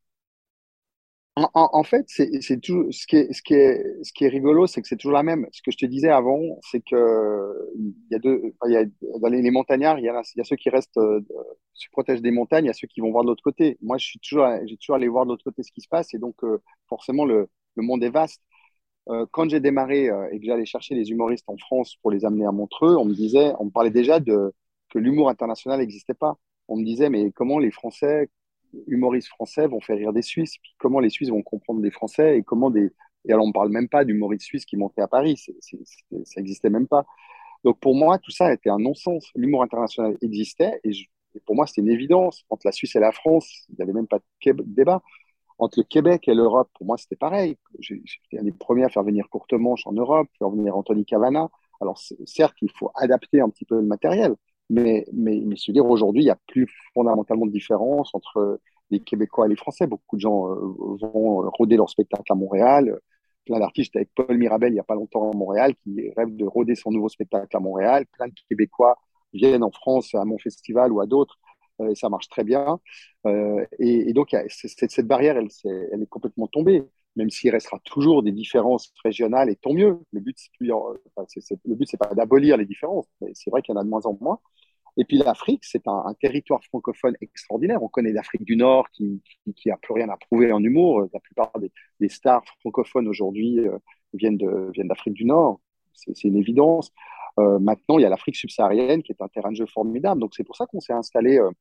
Speaker 2: En, en- en fait, c'est c'est toujours ce qui est, ce qui est, ce qui est rigolo, c'est que c'est toujours la même. Ce que je te disais avant, c'est que il y a deux, enfin, il y a, dans les, les montagnards, il y, a, il y a ceux qui restent, euh, se protègent des montagnes, il y a ceux qui vont voir de l'autre côté. Moi, je suis toujours, j'ai toujours allé voir de l'autre côté ce qui se passe, et donc euh, forcément le, le monde est vaste. Euh, quand j'ai démarré euh, et que j'allais chercher les humoristes en France pour les amener à Montreux, on me disait, on me parlait déjà de que l'humour international n'existait pas. On me disait, mais comment les Français, humoristes français, vont faire rire des Suisses? Puis comment les Suisses vont comprendre des Français? Et comment des... Et alors, on ne parle même pas d'humoristes suisses qui montaient à Paris. C'est, c'est, c'est, ça n'existait même pas. Donc, pour moi, tout ça était un non-sens. L'humour international existait et, je... et pour moi, c'était une évidence. Entre la Suisse et la France, il n'y avait même pas de débat. Entre le Québec et l'Europe, pour moi, c'était pareil. J'ai- J'étais un des premiers à faire venir Courtemanche en Europe, faire venir Anthony Cavana. Alors, certes, il faut adapter un petit peu le matériel, mais, mais, mais se dire aujourd'hui, il n'y a plus fondamentalement de différence entre les Québécois et les Français. Beaucoup de gens euh, vont rôder leur spectacle à Montréal. Plein d'artistes avec Paul Mirabel il n'y a pas longtemps à Montréal qui rêve de rôder son nouveau spectacle à Montréal. Plein de Québécois viennent en France à mon festival ou à d'autres euh, et ça marche très bien. Euh, et, et, donc, cette, cette barrière, elle, est, elle est complètement tombée, même s'il restera toujours des différences régionales, et tant mieux. Le but, c'est, enfin, c'est, c'est, le but, c'est pas d'abolir les différences, mais c'est vrai qu'il y en a de moins en moins. Et puis l'Afrique, c'est un, un territoire francophone extraordinaire. On connaît l'Afrique du Nord qui, qui, qui a plus rien à prouver en humour. La plupart des, des stars francophones aujourd'hui euh, viennent, de, viennent d'Afrique du Nord. C'est, c'est une évidence. Euh, maintenant, il y a l'Afrique subsaharienne qui est un terrain de jeu formidable. Donc c'est pour ça qu'on s'est installé euh,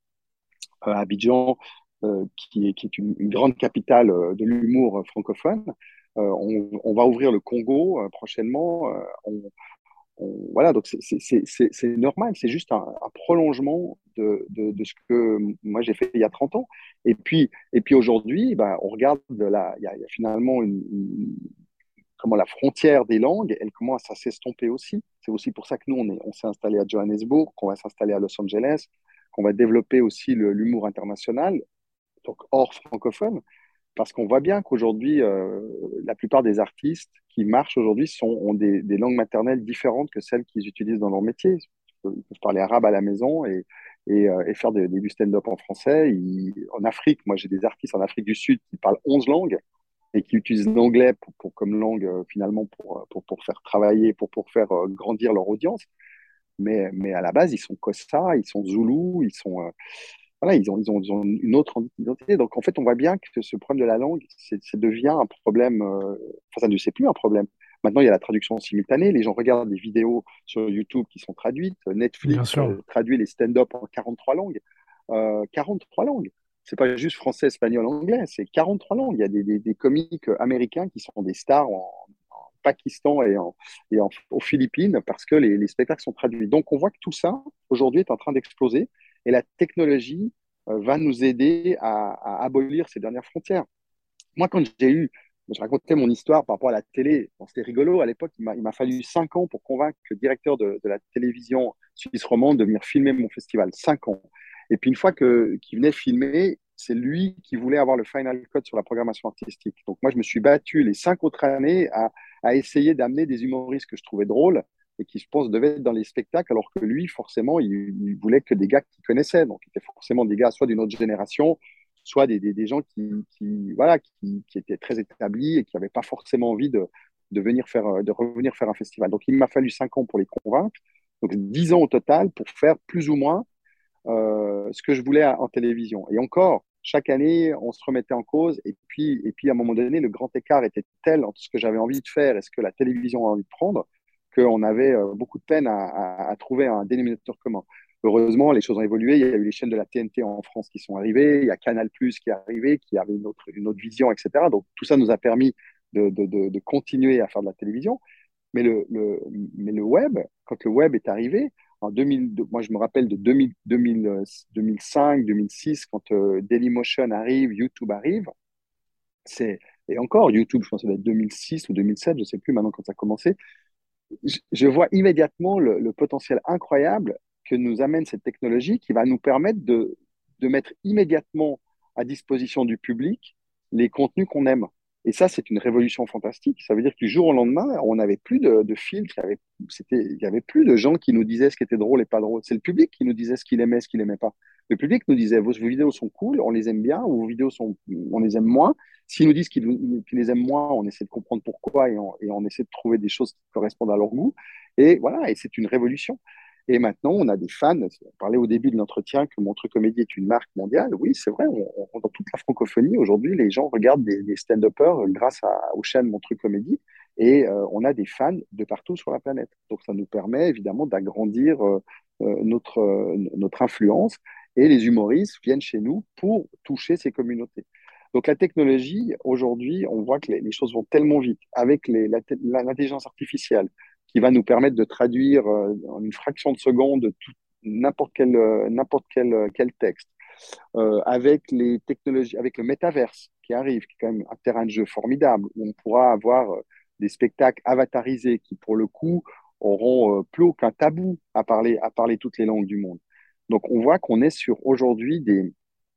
Speaker 2: à Abidjan, euh, qui, est, qui est une, une grande capitale euh, de l'humour francophone. Euh, on, on, va ouvrir le Congo euh, prochainement. Euh, on, on, voilà, donc c'est normal, c'est juste un, un prolongement de, de, de, ce que moi j'ai fait il y a trente ans. Et puis, et puis aujourd'hui, ben, on regarde, la, il, y a, il y a finalement une, une, comment la frontière des langues, elle commence à s'estomper aussi. C'est aussi pour ça que nous, on, est, on s'est installé à Johannesburg, qu'on va s'installer à Los Angeles, qu'on va développer aussi l'humour international, donc hors francophone, parce qu'on voit bien qu'aujourd'hui, euh, la plupart des artistes qui marchent aujourd'hui sont, ont des, des langues maternelles différentes que celles qu'ils utilisent dans leur métier. Ils peuvent parler arabe à la maison et, et, euh, et faire des, des, du stand-up en français. Ils, en Afrique, moi j'ai des artistes en Afrique du Sud qui parlent onze langues et qui utilisent l'anglais pour, pour, comme langue euh, finalement pour, pour, pour faire travailler, pour, pour faire euh, grandir leur audience. Mais, mais à la base, ils sont Kossa, ils sont Zoulou, ils sont, euh, voilà, ils ont, ils ont, ils ont une autre identité. Donc, en fait, on voit bien que ce problème de la langue, c'est, ça devient un problème. Euh, enfin, ça ne c'est plus un problème. Maintenant, il y a la traduction simultanée. Les gens regardent des vidéos sur YouTube qui sont traduites.
Speaker 1: Bien
Speaker 2: Netflix
Speaker 1: sûr.
Speaker 2: euh, traduit les stand-up en quarante-trois langues. Euh, quarante-trois langues. C'est pas juste français, espagnol, anglais. C'est quarante-trois langues. Il y a des, des, des comiques américains qui sont des stars en, en Pakistan et, en, et en, aux Philippines parce que les, les spectacles sont traduits. Donc, on voit que tout ça, aujourd'hui, est en train d'exploser. Et la technologie euh, va nous aider à, à, abolir ces dernières frontières. Moi, quand j'ai eu je racontais mon histoire par rapport à la télé. Bon, c'était rigolo. À l'époque, il m'a, il m'a fallu cinq ans pour convaincre le directeur de, de la télévision suisse romande de venir filmer mon festival. Cinq ans. Et puis, une fois que, qu'il venait filmer, c'est lui qui voulait avoir le final cut sur la programmation artistique. Donc, moi, je me suis battu les cinq autres années à, à essayer d'amener des humoristes que je trouvais drôles et qui, je pense, devaient être dans les spectacles, alors que lui, forcément, il, il voulait que des gars qu'il connaissait. Donc, il était forcément des gars soit d'une autre génération, soit des, des, des gens qui, qui, voilà, qui, qui étaient très établis et qui n'avaient pas forcément envie de, de, venir faire, de revenir faire un festival. Donc, il m'a fallu cinq ans pour les convaincre, donc dix ans au total pour faire plus ou moins euh, ce que je voulais en télévision. Et encore, chaque année, on se remettait en cause. Et puis, et puis, à un moment donné, le grand écart était tel entre ce que j'avais envie de faire et ce que la télévision a envie de prendre qu'on avait euh, beaucoup de peine à, à, à trouver un dénominateur commun. Heureusement, les choses ont évolué. Il y a eu les chaînes de la T N T en France qui sont arrivées. Il y a Canal+ qui est arrivé, qui avait une autre, une autre vision, et cetera. Donc, tout ça nous a permis de, de, de, de continuer à faire de la télévision. Mais le, le, mais le web, quand le web est arrivé, en deux mille, moi je me rappelle de deux mille, deux mille, deux mille cinq, deux mille six, quand euh, Dailymotion arrive, YouTube arrive, c'est, et encore YouTube, je pense que ça doit être deux mille six ou deux mille sept, je ne sais plus maintenant quand ça a commencé, je, je vois immédiatement le, le potentiel incroyable que nous amène cette technologie qui va nous permettre de, de mettre immédiatement à disposition du public les contenus qu'on aime. Et ça, c'est une révolution fantastique. Ça veut dire que du jour au lendemain, on n'avait plus de, de filtres, il n'y avait plus de gens qui nous disaient ce qui était drôle et pas drôle. C'est le public qui nous disait ce qu'il aimait, ce qu'il n'aimait pas. Le public nous disait, vos, vos vidéos sont cool, on les aime bien, ou vos vidéos sont, on les aime moins. S'ils nous disent qu'ils, qu'ils les aiment moins, on essaie de comprendre pourquoi et on, et on essaie de trouver des choses qui correspondent à leur goût. Et voilà, et c'est une révolution. Et maintenant, on a des fans. On parlait au début de l'entretien que Montreux Comédie est une marque mondiale. Oui, c'est vrai. On, on, dans toute la francophonie, aujourd'hui, les gens regardent des, des stand-uppers grâce à, aux chaînes Montreux Comédie. Et euh, on a des fans de partout sur la planète. Donc, ça nous permet évidemment d'agrandir euh, notre, euh, notre influence. Et les humoristes viennent chez nous pour toucher ces communautés. Donc, la technologie, aujourd'hui, on voit que les, les choses vont tellement vite avec les, la, l'intelligence artificielle qui va nous permettre de traduire euh, en une fraction de seconde tout, n'importe quel, euh, n'importe quel, euh, quel texte. Euh, avec les technologies, avec le métaverse qui arrive, qui est quand même un terrain de jeu formidable, où on pourra avoir euh, des spectacles avatarisés qui, pour le coup, auront euh, plus aucun tabou à parler, à parler toutes les langues du monde. Donc, on voit qu'on est sur aujourd'hui des,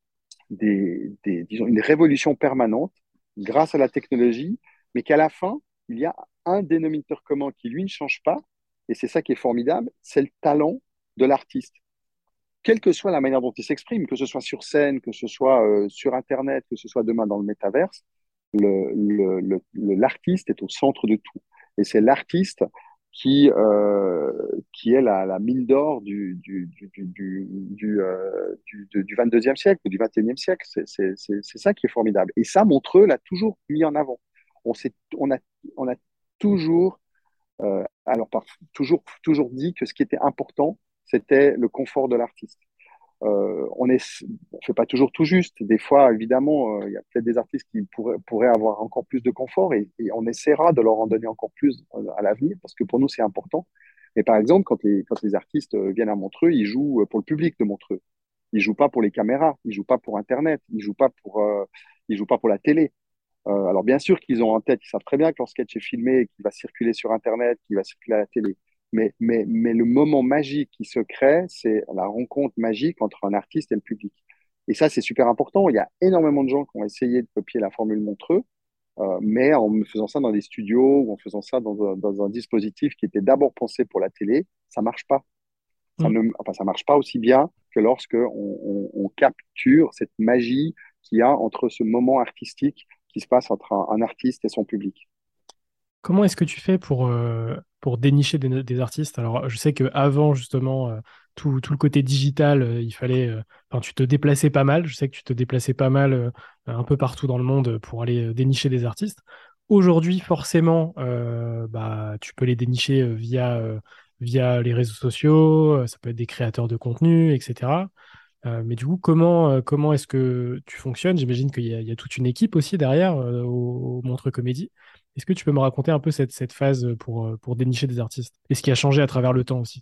Speaker 2: des, des, disons, une révolution permanente grâce à la technologie, mais qu'à la fin, il y a un dénominateur commun qui, lui, ne change pas, et c'est ça qui est formidable, c'est le talent de l'artiste. Quelle que soit la manière dont il s'exprime, que ce soit sur scène, que ce soit euh, sur Internet, que ce soit demain dans le métaverse, le, le, le, le, l'artiste est au centre de tout. Et c'est l'artiste qui, euh, qui est la, la mine d'or du, du, du, du, du, euh, du, du vingt-deuxième siècle, du vingt et unième siècle. C'est, c'est, c'est, c'est ça qui est formidable. Et ça, Montreux l'a toujours mis en avant. On, s'est, on, a, on a toujours, euh, alors, par, toujours, toujours dit que ce qui était important, c'était le confort de l'artiste. Euh, on ne fait pas toujours tout juste. Des fois, évidemment, il euh, y a peut-être des artistes qui pourraient, pourraient avoir encore plus de confort et, et, on essaiera de leur en donner encore plus à l'avenir parce que pour nous, c'est important. Mais par exemple, quand les, quand les artistes viennent à Montreux, ils jouent pour le public de Montreux. Ils ne jouent pas pour les caméras, ils ne jouent pas pour Internet, ils ne jouent pas pour, euh, ils jouent pas pour la télé. Euh, alors bien sûr qu'ils ont en tête, ils savent très bien que leur sketch est filmé et qu'il va circuler sur Internet, qu'il va circuler à la télé. Mais, mais, mais le moment magique qui se crée, c'est la rencontre magique entre un artiste et le public. Et ça, c'est super important. Il y a énormément de gens qui ont essayé de copier la formule Montreux, euh, mais en faisant ça dans des studios ou en faisant ça dans un, dans un dispositif qui était d'abord pensé pour la télé, ça marche pas. Ça
Speaker 1: Mm.
Speaker 2: ne, enfin, ça marche pas aussi bien que lorsque on, on, on capture cette magie qu'il y a entre ce moment artistique qui se passe entre un, un artiste et son public.
Speaker 1: Comment est-ce que tu fais pour, euh, pour dénicher des, des artistes? Alors, je sais qu'avant, justement, euh, tout, tout le côté digital, euh, il fallait. euh, Enfin, tu te déplaçais pas mal. Je sais que tu te déplaçais pas mal euh, un peu partout dans le monde pour aller euh, dénicher des artistes. Aujourd'hui, forcément, euh, bah, tu peux les dénicher euh, via, euh, via les réseaux sociaux, euh, ça peut être des créateurs de contenu, et cetera. Euh, mais du coup, comment, euh, comment est-ce que tu fonctionnes? J'imagine qu'il y a, il y a toute une équipe aussi derrière euh, au, au Montreux Comédie. Est-ce que tu peux me raconter un peu cette, cette phase pour, euh, pour dénicher des artistes? Et ce qui a changé à travers le temps aussi?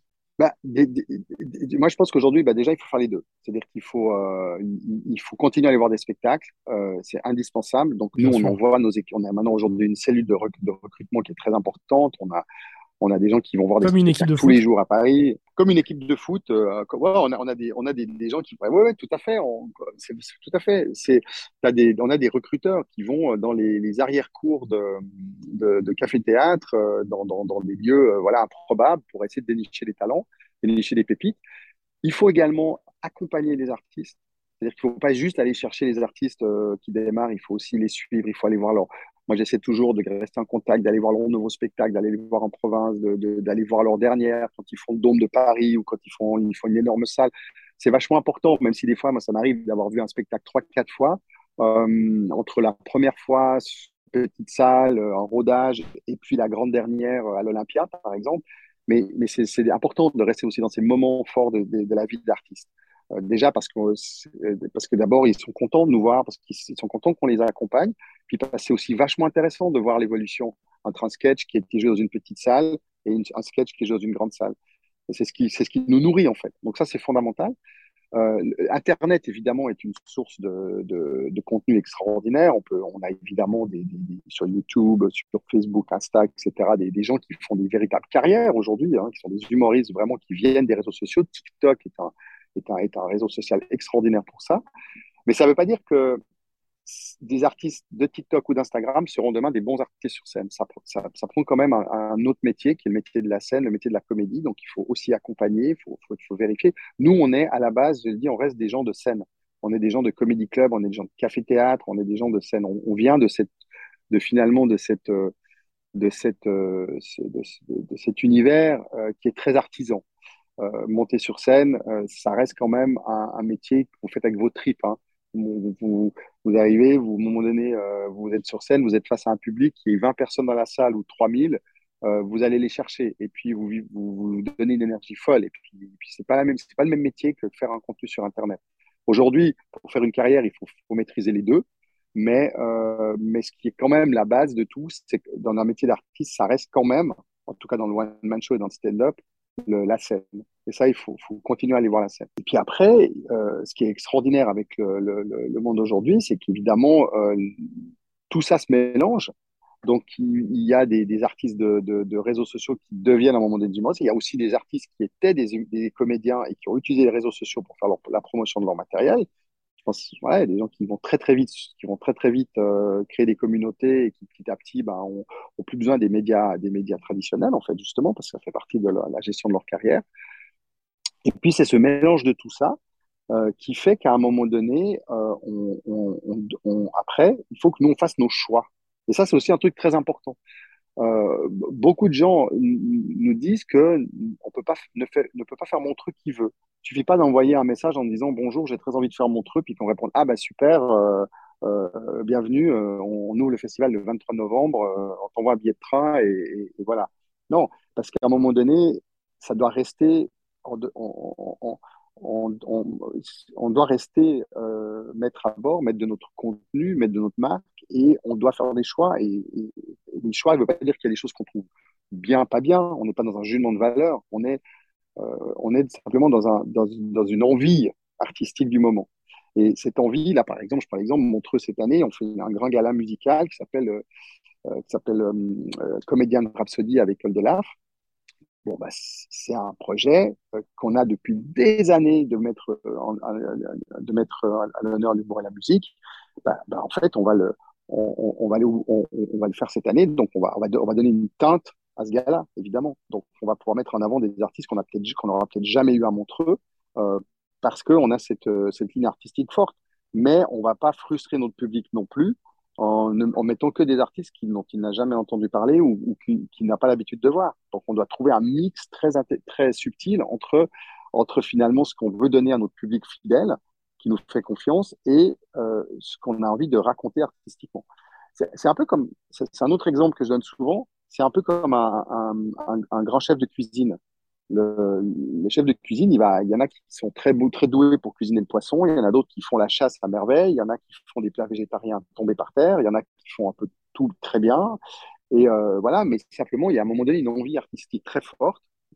Speaker 2: Bah, des- des- des- moi, je pense qu'aujourd'hui, bah, déjà, il faut faire les deux. C'est-à-dire qu'il faut, euh, il, il faut continuer à aller voir des spectacles. Euh, c'est indispensable. Donc, nous,
Speaker 1: Bien
Speaker 2: on
Speaker 1: sûr.
Speaker 2: envoie nos équipes. On a maintenant aujourd'hui une cellule de, rec- de recrutement qui est très importante. On a On a des gens qui vont voir des
Speaker 1: Comme une équipe
Speaker 2: spectacles
Speaker 1: de
Speaker 2: tous les
Speaker 1: foot.
Speaker 2: jours à Paris, comme une équipe de foot. Euh, comme- ouais, on a, on a des, on a des, des gens qui, ouais, ouais, tout à fait. On, c'est, c'est- tout à fait. C'est, t'as des, on a des recruteurs qui vont dans les, les arrière-cours de, de, de café-théâtre, euh, dans, dans, dans des lieux, euh, voilà, improbables pour essayer de dénicher des talents, dénicher des pépites. Il faut également accompagner les artistes. C'est-à-dire qu'il ne faut pas juste aller chercher les artistes euh, qui démarrent, il faut aussi les suivre, il faut aller voir leur... Moi, j'essaie toujours de rester en contact, d'aller voir leur nouveau spectacle, d'aller les voir en province, de, de, d'aller voir leur dernière, quand ils font le Dôme de Paris ou quand ils font, ils font une énorme salle. C'est vachement important, même si des fois, moi, ça m'arrive d'avoir vu un spectacle trois, quatre fois. Euh, entre la première fois, petite salle, en rodage, et puis la grande dernière à l'Olympia, par exemple. Mais, mais c'est, c'est important de rester aussi dans ces moments forts de, de, de la vie d'artiste. Euh, déjà parce que, parce que d'abord, ils sont contents de nous voir, parce qu'ils sont contents qu'on les accompagne. Puis c'est aussi vachement intéressant de voir l'évolution entre un sketch qui a été joué dans une petite salle et une, un sketch qui est joué dans une grande salle. C'est ce qui, c'est ce qui nous nourrit, en fait. Donc ça, c'est fondamental. Euh, Internet, évidemment, est une source de, de, de contenu extraordinaire. On peut, on a évidemment des, des, des- sur YouTube, sur Facebook, Insta, et cetera, des, des gens qui font des véritables carrières aujourd'hui, hein, qui sont des humoristes vraiment qui viennent des réseaux sociaux. TikTok est un, est un, est un réseau social extraordinaire pour ça. Mais ça ne veut pas dire que des artistes de TikTok ou d'Instagram seront demain des bons artistes sur scène. Ça, ça, ça prend quand même un, un, autre métier qui est le métier de la scène, le métier de la comédie. Donc, il faut aussi accompagner, il faut, faut, faut, vérifier. Nous, on est à la base, je le dis, on reste des gens de scène. On est des gens de comédie club, on est des gens de café-théâtre, on est des gens de scène. On, on vient de cette, de finalement de cette, de cette, de, de, de cet univers euh, qui est très artisan. Euh, monter sur scène, euh, ça reste quand même un, un métier que vous faites avec vos tripes. Hein. Vous, vous, vous, arrivez, vous, à un moment donné, euh, vous êtes sur scène, vous êtes face à un public qui est vingt personnes dans la salle ou trois mille, euh, vous allez les chercher et puis vous, vous, vous donnez une énergie folle. Et puis, et puis c'est pas la même, c'est pas le même métier que de faire un contenu sur Internet. Aujourd'hui, pour faire une carrière, il faut, faut maîtriser les deux. Mais, euh, mais ce qui est quand même la base de tout, c'est que dans un métier d'artiste, ça reste quand même, en tout cas dans le one-man show et dans le stand-up, le, la scène. Et ça, il faut, faut continuer à aller voir la scène. Et puis après, euh, ce qui est extraordinaire avec le, le, le monde d'aujourd'hui, c'est qu'évidemment, euh, tout ça se mélange. Donc, il, il y a des, des artistes de, de, de, réseaux sociaux qui deviennent à un moment donné du monde. Il y a aussi des artistes qui étaient des, des comédiens et qui ont utilisé les réseaux sociaux pour faire leur, la promotion de leur matériel. Je pense, voilà, il y a des gens qui vont très très vite, qui vont très très vite euh, créer des communautés et qui petit à petit, ben, ont, ont plus besoin des médias, des médias traditionnels en fait justement parce que ça fait partie de la, la gestion de leur carrière. Et puis c'est ce mélange de tout ça euh, qui fait qu'à un moment donné, euh, on, on, on, on, après, il faut que nous on fasse nos choix. Et ça, c'est aussi un truc très important. Euh, beaucoup de gens nous disent que on peut pas, ne, fait, ne peut pas faire mon truc qu'il veut. Il suffit pas d'envoyer un message en disant bonjour, j'ai très envie de faire mon truc, puis qu'on répond ah bah super, euh, euh, bienvenue, euh, on, on ouvre le festival le vingt-trois novembre, euh, on t'envoie un billet de train et, et, et voilà. Non, parce qu'à un moment donné, ça doit rester, en, en, en, on, on, on, doit rester euh, maître à bord, maître de notre contenu, maître de notre marque, et on doit faire des choix. Et, et, et les choix ne veut pas dire qu'il y a des choses qu'on trouve bien, pas bien. On n'est pas dans un jugement de valeur. On est, euh, on est simplement dans, un, dans, dans une envie artistique du moment. Et cette envie, là, par exemple, je prends l'exemple, Montreux cette année, on fait un grand gala musical qui s'appelle euh, qui s'appelle euh, Comédien de Rhapsody avec Col de Laf. Bon, bah, c'est un projet euh, qu'on a depuis des années de mettre, euh, en, de mettre euh, à l'honneur l'humour et la musique. Bah, bah, en fait, on va, le, on, on, va le, on, on, va le faire cette année. Donc, on va, on va, on va donner une teinte à ce gars-là, évidemment. Donc, on va pouvoir mettre en avant des artistes qu'on a peut-être, qu'on n'aura peut-être jamais eu à Montreux euh, parce qu'on a cette, cette ligne artistique forte. Mais on ne va pas frustrer notre public non plus en, en mettant que des artistes qui, dont il n'a jamais entendu parler ou, ou qui, qui n'a pas l'habitude de voir. Donc, on doit trouver un mix très, très subtil entre, entre finalement ce qu'on veut donner à notre public fidèle, qui nous fait confiance, et euh, ce qu'on a envie de raconter artistiquement. C'est un peu comme, c'est un autre exemple que je donne souvent, c'est un peu comme un, un, un, un grand chef de cuisine. Le, le, chef de cuisine, il, va, il y en a qui sont très, beaux, très doués pour cuisiner le poisson, il y en a d'autres qui font la chasse à merveille, il y en a qui font des plats végétariens tombés par terre, il y en a qui font un peu tout très bien. Et euh, voilà, mais simplement, il y a à un moment donné une envie artistique très forte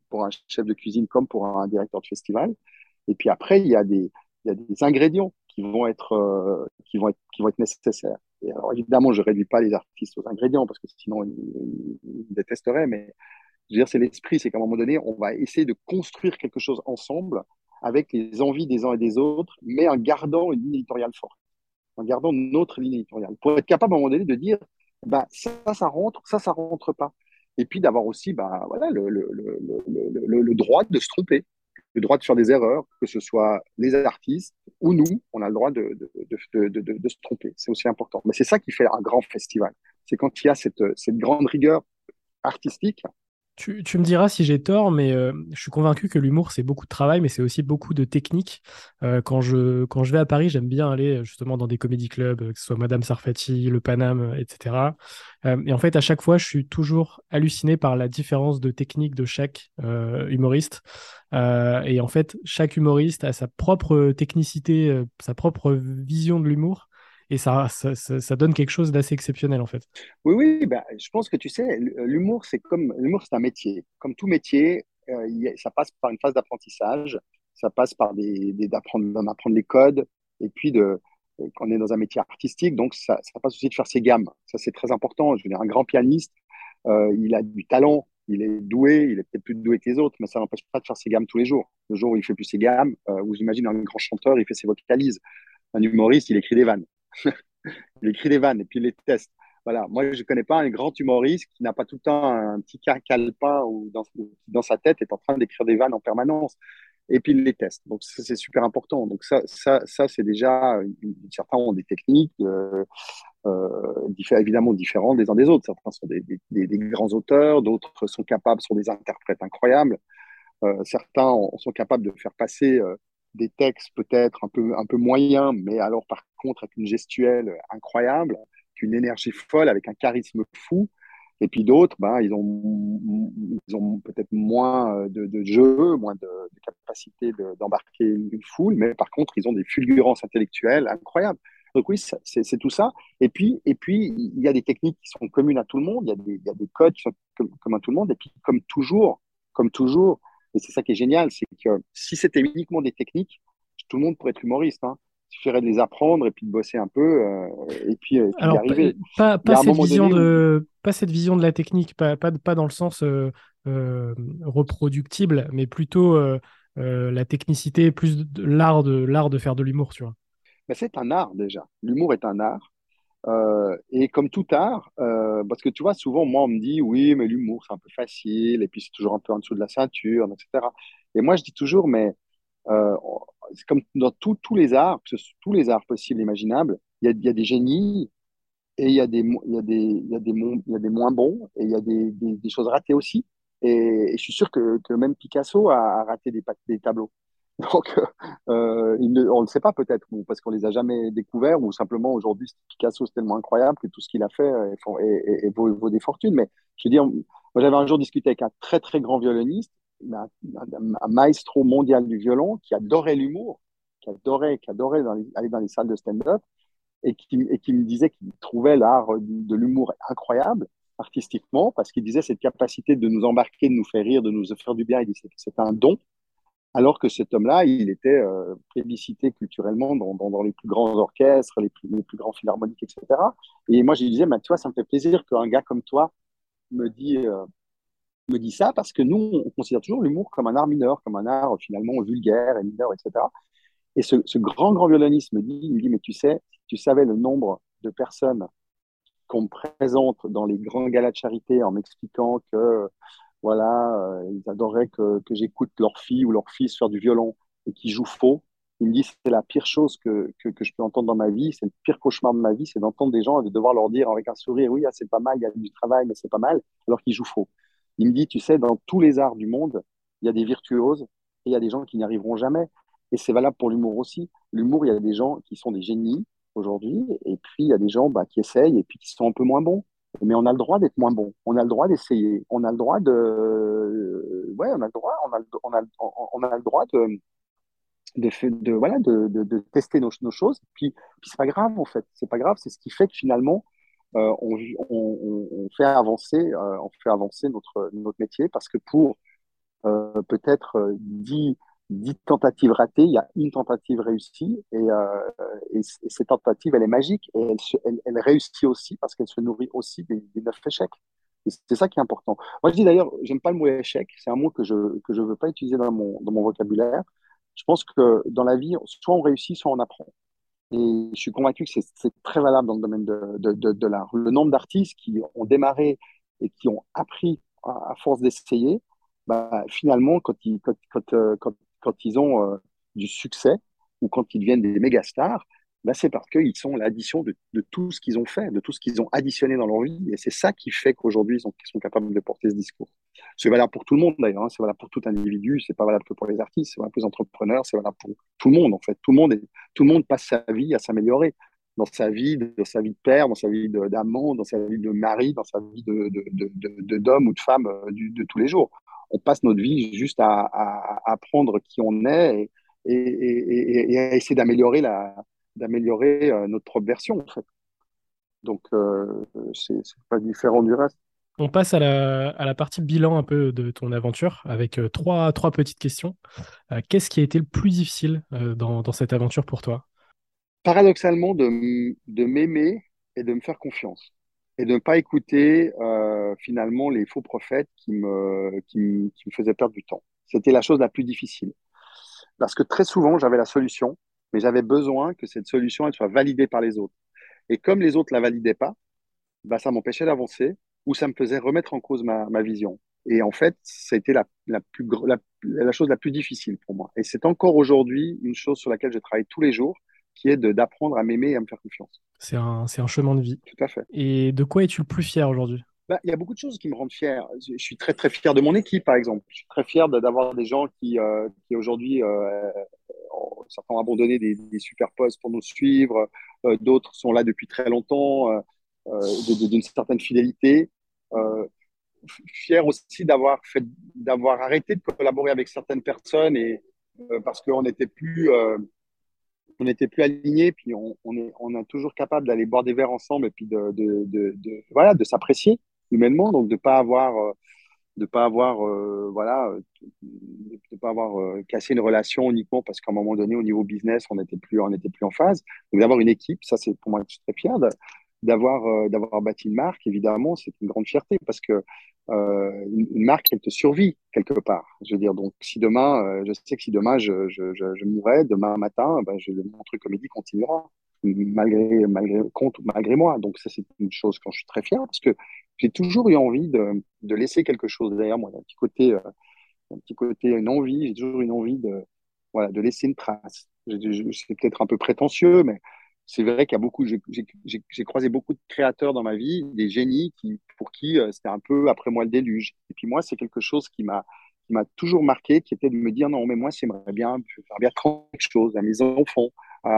Speaker 2: pour un chef de cuisine comme pour un directeur de festival. Et puis après, il y a des, il y a des ingrédients qui vont être, euh, qui vont être, qui vont être nécessaires. Et alors évidemment, je ne réduis pas les artistes aux ingrédients parce que sinon ils, ils, ils détesteraient, mais je veux dire, c'est l'esprit, c'est qu'à un moment donné, on va essayer de construire quelque chose ensemble avec les envies des uns et des autres, mais en gardant une ligne éditoriale forte, en gardant notre ligne éditoriale, pour être capable à un moment donné de dire, bah, ça, ça rentre, ça, ça rentre pas. Et puis d'avoir aussi bah, voilà, le, le, le, le, le, le droit de se tromper, le droit de faire des erreurs, que ce soit les artistes ou nous, on a le droit de, de, de, de, de, de se tromper. C'est aussi important. Mais c'est ça qui fait un grand festival. C'est quand il y a cette, cette grande rigueur artistique.
Speaker 1: Tu, tu me diras si j'ai tort, mais euh, je suis convaincu que l'humour, c'est beaucoup de travail, mais c'est aussi beaucoup de technique. Euh, quand je, quand je vais à Paris, j'aime bien aller justement dans des comédie clubs, euh, que ce soit Madame Sarfati, le Paname, euh, et cetera. Euh, et en fait, à chaque fois, je suis toujours halluciné par la différence de technique de chaque euh, humoriste. Euh, et en fait, chaque humoriste a sa propre technicité, euh, sa propre vision de l'humour. Et ça, ça, ça, ça donne quelque chose d'assez exceptionnel, en fait.
Speaker 2: Oui, oui, bah, je pense que tu sais, l'humour, c'est comme l'humour, c'est un métier. Comme tout métier, euh, il y a- ça passe par une phase d'apprentissage, ça passe par des, des- d'apprendre, d'en apprendre les codes, et puis de, euh, quand on est dans un métier artistique, donc ça, ça passe aussi de faire ses gammes. Ça, c'est très important. Je veux dire, un grand pianiste, euh, il a du talent, il est doué, il est peut-être plus doué que les autres, mais ça n'empêche pas de faire ses gammes tous les jours. Le jour où il fait plus ses gammes, euh, où j'imagine un grand chanteur, il fait ses vocalises. Un humoriste, il écrit des vannes. Il écrit des vannes et puis il les teste. Voilà. Moi, je ne connais pas un grand humoriste qui n'a pas tout le temps un petit calepin ou dans, dans sa tête est en train d'écrire des vannes en permanence. Et puis il les teste. Donc ça, c'est super important. Donc ça, ça, ça c'est déjà, certains ont des techniques euh, euh, diffé- évidemment différentes des uns des autres. Certains sont des, des, des grands auteurs, d'autres sont capables, sont des interprètes incroyables. Euh, certains sont capables de faire passer euh, des textes peut-être un peu, un peu moyens, mais alors par contre avec une gestuelle incroyable, une énergie folle, avec un charisme fou. Et puis d'autres, ben, ils ont, ils ont peut-être moins de, de jeu, moins de, de capacité de, d'embarquer une foule, mais par contre, ils ont des fulgurances intellectuelles incroyables. Donc oui, c'est, c'est tout ça. Et puis, et puis, il y a des techniques qui sont communes à tout le monde, il y a des, il y a des codes qui sont communs à tout le monde. Et puis, comme toujours, comme toujours, et c'est ça qui est génial, c'est que si c'était uniquement des techniques, tout le monde pourrait être humoriste. Hein. Il suffirait de les apprendre et puis de bosser un peu euh, et puis, et puis d'y
Speaker 1: Alors, pa-
Speaker 2: arriver.
Speaker 1: pas,
Speaker 2: Il y
Speaker 1: pas
Speaker 2: a un
Speaker 1: cette
Speaker 2: moment
Speaker 1: vision
Speaker 2: donné où
Speaker 1: de, pas cette vision de la technique, pas, pas, pas dans le sens euh, euh, reproductible, mais plutôt euh, euh, la technicité, plus de, l'art de, l'art de faire de l'humour, tu vois.
Speaker 2: ben, c'est un art déjà. L'humour est un art. Euh, et comme tout art, euh, parce que tu vois, souvent, moi, on me dit, oui, mais l'humour, c'est un peu facile, et puis c'est toujours un peu en dessous de la ceinture, et cetera. Et moi, je dis toujours, mais euh, c'est comme dans tout- tous les arts, que ce- tous les arts possibles et imaginables, il y a, il y a des génies, et il y a des, mo- il y a des, il y a des, mon- il y a des moins bons, et il y a des, des, des choses ratées aussi. Et, et je suis sûr que, que même Picasso a, a raté des, pa- des tableaux. Donc, euh, il ne- on ne le sait pas peut-être, ou parce qu'on les a jamais découverts, ou simplement aujourd'hui, Picasso, c'est tellement incroyable que tout ce qu'il a fait euh, est- font- est- est- est vaut, vaut des fortunes. Mais je veux dire, moi, j'avais un jour discuté avec un très, très grand violoniste, un, un- un maestro mondial du violon, qui adorait l'humour, qui adorait, qui adorait dans les- aller dans les salles de stand-up, et qui, et qui me disait qu'il trouvait l'art de l'humour incroyable, artistiquement, parce qu'il disait cette capacité de nous embarquer, de nous faire rire, de nous faire du bien, il disait que c'est un don, alors que cet homme-là, il était euh, plébiscité culturellement dans, dans, dans les plus grands orchestres, les plus, les plus grands philharmoniques, et cetera. Et moi, je lui disais, bah, tu vois, ça me fait plaisir qu'un gars comme toi me dit, euh, me dit ça, parce que nous, on considère toujours l'humour comme un art mineur, comme un art finalement vulgaire et mineur, et cetera. Et ce, ce grand, grand violoniste me dit, il me dit, mais tu sais, si tu savais le nombre de personnes qu'on me présente dans les grands galas de charité en m'expliquant que voilà, euh, ils adoraient que, que j'écoute leur fille ou leur fils faire du violon et qu'ils jouent faux. Ils me disent c'est la pire chose que, que, que je peux entendre dans ma vie, c'est le pire cauchemar de ma vie, c'est d'entendre des gens et de devoir leur dire avec un sourire oui, ah, c'est pas mal, il y a du travail, mais c'est pas mal, alors qu'ils jouent faux. Il me dit, tu sais, dans tous les arts du monde, il y a des virtuoses et il y a des gens qui n'y arriveront jamais. Et c'est valable pour l'humour aussi. L'humour, il y a des gens qui sont des génies aujourd'hui, et puis il y a des gens bah, qui essayent et puis qui sont un peu moins bons. Mais on a le droit d'être moins bon. On a le droit d'essayer. On a le droit de, ouais, on a le droit, on a, le- on a, on a le droit de, de, fait- de voilà, de, de, de tester nos, nos choses. Puis, puis c'est pas grave en fait. C'est pas grave. C'est ce qui fait que finalement, euh, on, on, on fait avancer, euh, on fait avancer notre, notre métier parce que pour euh, peut-être euh, dix, dix tentatives ratées, il y a une tentative réussie et, euh, et, et cette tentative, elle est magique et elle, se- elle, elle réussit aussi parce qu'elle se nourrit aussi des, des neuf échecs. Et c'est ça qui est important. Moi, je dis d'ailleurs, j'aime pas le mot échec, c'est un mot que je que je veux pas utiliser dans mon, dans mon vocabulaire. Je pense que dans la vie, soit on réussit, soit on apprend. Et je suis convaincu que c'est c'est très valable dans le domaine de, de, de, de l'art. Le nombre d'artistes qui ont démarré et qui ont appris à, à force d'essayer, bah, finalement, quand ils, quand, quand, euh, quand, quand ils ont euh, du succès ou quand ils deviennent des méga stars, bah, c'est parce qu'ils sont l'addition de, de tout ce qu'ils ont fait, de tout ce qu'ils ont additionné dans leur vie. Et c'est ça qui fait qu'aujourd'hui, ils sont, ils sont capables de porter ce discours. C'est valable pour tout le monde d'ailleurs, hein. C'est valable pour tout individu, c'est pas valable que pour les artistes, c'est valable pour les entrepreneurs, c'est valable pour tout le monde en fait. Tout le monde est, tout le monde passe sa vie à s'améliorer dans sa vie, dans sa vie de père, dans sa vie d'amant, dans sa vie de mari, dans sa vie de, de, de, de, de d'homme ou de femme euh, du, de tous les jours. On passe notre vie juste à, à, à apprendre qui on est et, et, et, et à essayer d'améliorer la, d'améliorer euh, notre propre version en fait. Donc euh, c'est, c'est pas différent du reste.
Speaker 1: On passe à la, à la partie bilan un peu de ton aventure avec euh, trois, trois petites questions. Euh, qu'est-ce qui a été le plus difficile euh, dans, dans cette aventure pour toi?
Speaker 2: Paradoxalement, de, m- de m'aimer et de me faire confiance. Et de ne pas écouter euh, finalement les faux prophètes qui me, qui, me- qui me faisaient perdre du temps. C'était la chose la plus difficile. Parce que très souvent, j'avais la solution, mais j'avais besoin que cette solution elle soit validée par les autres. Et comme les autres ne la validaient pas, bah, ça m'empêchait d'avancer ou ça me faisait remettre en cause ma, ma vision. Et en fait, c'était la, la, plus, gr- la, la chose la plus difficile pour moi. Et c'est encore aujourd'hui une chose sur laquelle je travaille tous les jours, qui est de- d'apprendre à m'aimer et à me faire confiance.
Speaker 1: C'est un, c'est un chemin de vie.
Speaker 2: Tout à fait.
Speaker 1: Et de quoi es-tu le plus fier aujourd'hui?
Speaker 2: Bah, il y a beaucoup de choses qui me rendent fier. Je, je suis très, très fier de mon équipe, par exemple. Je suis très fier de- d'avoir des gens qui, euh, qui aujourd'hui, euh, ont- certains ont abandonné des, des super postes pour nous suivre. Euh, d'autres sont là depuis très longtemps, euh, euh, de- de- d'une certaine fidélité. Euh, Fier aussi d'avoir fait, d'avoir arrêté de collaborer avec certaines personnes et euh, parce qu'on n'était plus, euh, on n'était plus alignés, puis on, on est, on est toujours capable d'aller boire des verres ensemble et puis de, de, de, de voilà, de s'apprécier humainement, donc de pas avoir, euh, de pas avoir, euh, voilà, euh, de, de pas avoir euh, cassé une relation uniquement parce qu'à un moment donné, au niveau business, on n'était plus, on n'était plus en phase. Donc d'avoir une équipe, ça c'est pour moi, je suis très fier de- d'avoir, euh, d'avoir bâti une marque. Évidemment, c'est une grande fierté parce que euh, une, une marque, elle te survit quelque part. Je veux dire, donc si demain, euh, je sais que si demain je, je, je, je mourrais, demain matin, ben, je, mon truc comédie continuera malgré, malgré, contre, malgré moi. Donc ça, c'est une chose dont je suis très fier parce que j'ai toujours eu envie de, de laisser quelque chose derrière moi. Il y a un petit côté, euh, un petit côté, une envie, j'ai toujours une envie de, voilà, de laisser une trace. Je- je- C'est peut-être un peu prétentieux, mais c'est vrai qu'il y a beaucoup, j'ai j'ai- j'ai- j'ai croisé beaucoup de créateurs dans ma vie, des génies qui, pour qui euh, c'était un peu après moi le déluge. Et puis moi, c'est quelque chose qui m'a qui m'a toujours marqué, qui était de me dire non, mais moi, j'aimerais bien faire bien quelque chose à mes enfants,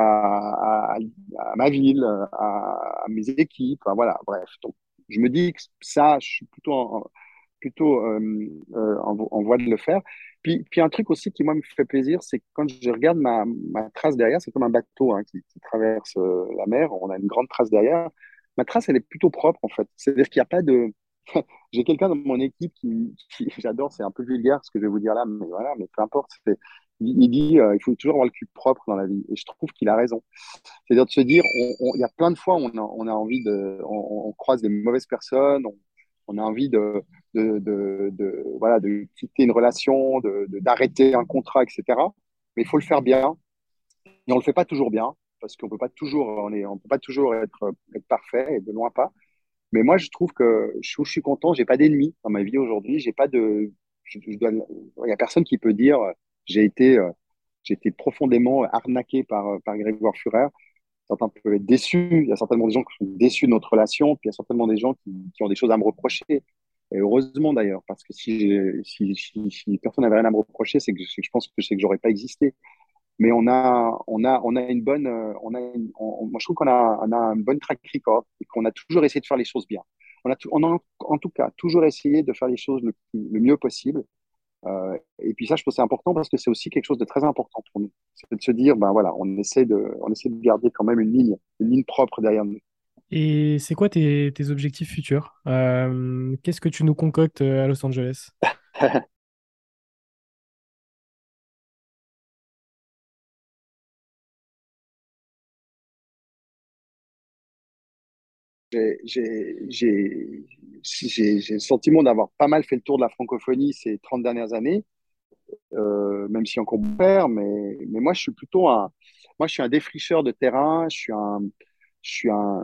Speaker 2: à, à, à ma ville, à, à mes équipes, enfin, voilà, bref. Donc, je me dis que ça, je suis plutôt en, plutôt euh, euh, en, en voie de le faire. Puis, puis un truc aussi qui, moi, me fait plaisir, c'est que quand je regarde ma, ma trace derrière, c'est comme un bateau hein, qui, qui traverse euh, la mer, on a une grande trace derrière. Ma trace, elle est plutôt propre, en fait. C'est-à-dire qu'il n'y a pas de... J'ai quelqu'un dans mon équipe qui, qui j'adore, c'est un peu vulgaire ce que je vais vous dire là, mais voilà, mais peu importe. C'est- Il, il dit euh, il faut toujours avoir le cul propre dans la vie. Et je trouve qu'il a raison. C'est-à-dire de se dire, on- on- il y a plein de fois où on a, on a envie de, on, on croise des mauvaises personnes, on, on a envie de, de, de, de- voilà, de quitter une relation, de, de- d'arrêter un contrat, et cetera. Mais il faut le faire bien. Et on le fait pas toujours bien, parce qu'on peut pas toujours, on est, on peut pas toujours être, être parfait, et de loin pas. Mais moi, je trouve que je, je suis content, j'ai pas d'ennemis dans ma vie aujourd'hui, j'ai pas de, je, je dois- il y a personne qui peut dire, euh, j'ai été, euh, j'ai été profondément arnaqué par, euh, par Grégoire Furer. Certains peuvent être déçus. Il y a certainement des gens qui sont déçus de notre relation, puis il y a certainement des gens qui, qui ont des choses à me reprocher. Et heureusement d'ailleurs, parce que si, j'ai- si, si, si personne n'avait rien à me reprocher, c'est que, c'est que je pense que c'est que j'aurais pas existé. Mais on a, on a, on a une bonne, euh, on a une- on- moi je trouve qu'on a, on a un bon track record et qu'on a toujours essayé de faire les choses bien. On a, tout- on a en tout cas toujours essayé de faire les choses le, le mieux possible. Euh, et puis ça, je pense que c'est important parce que c'est aussi quelque chose de très important pour nous. C'est de se dire, ben voilà, on essaie de, on essaie de garder quand même une ligne, une ligne propre derrière nous.
Speaker 1: Et c'est quoi tes, tes objectifs futurs? Euh, qu'est-ce que tu nous concoctes euh, à Los Angeles?
Speaker 2: J'ai j'ai- j'ai- j'ai- j'ai le sentiment d'avoir pas mal fait le tour de la francophonie ces trente dernières années, euh, même si encore beaucoup à faire, mais, mais moi, je suis plutôt un, moi, je suis un défricheur de terrain, je suis un, je suis un,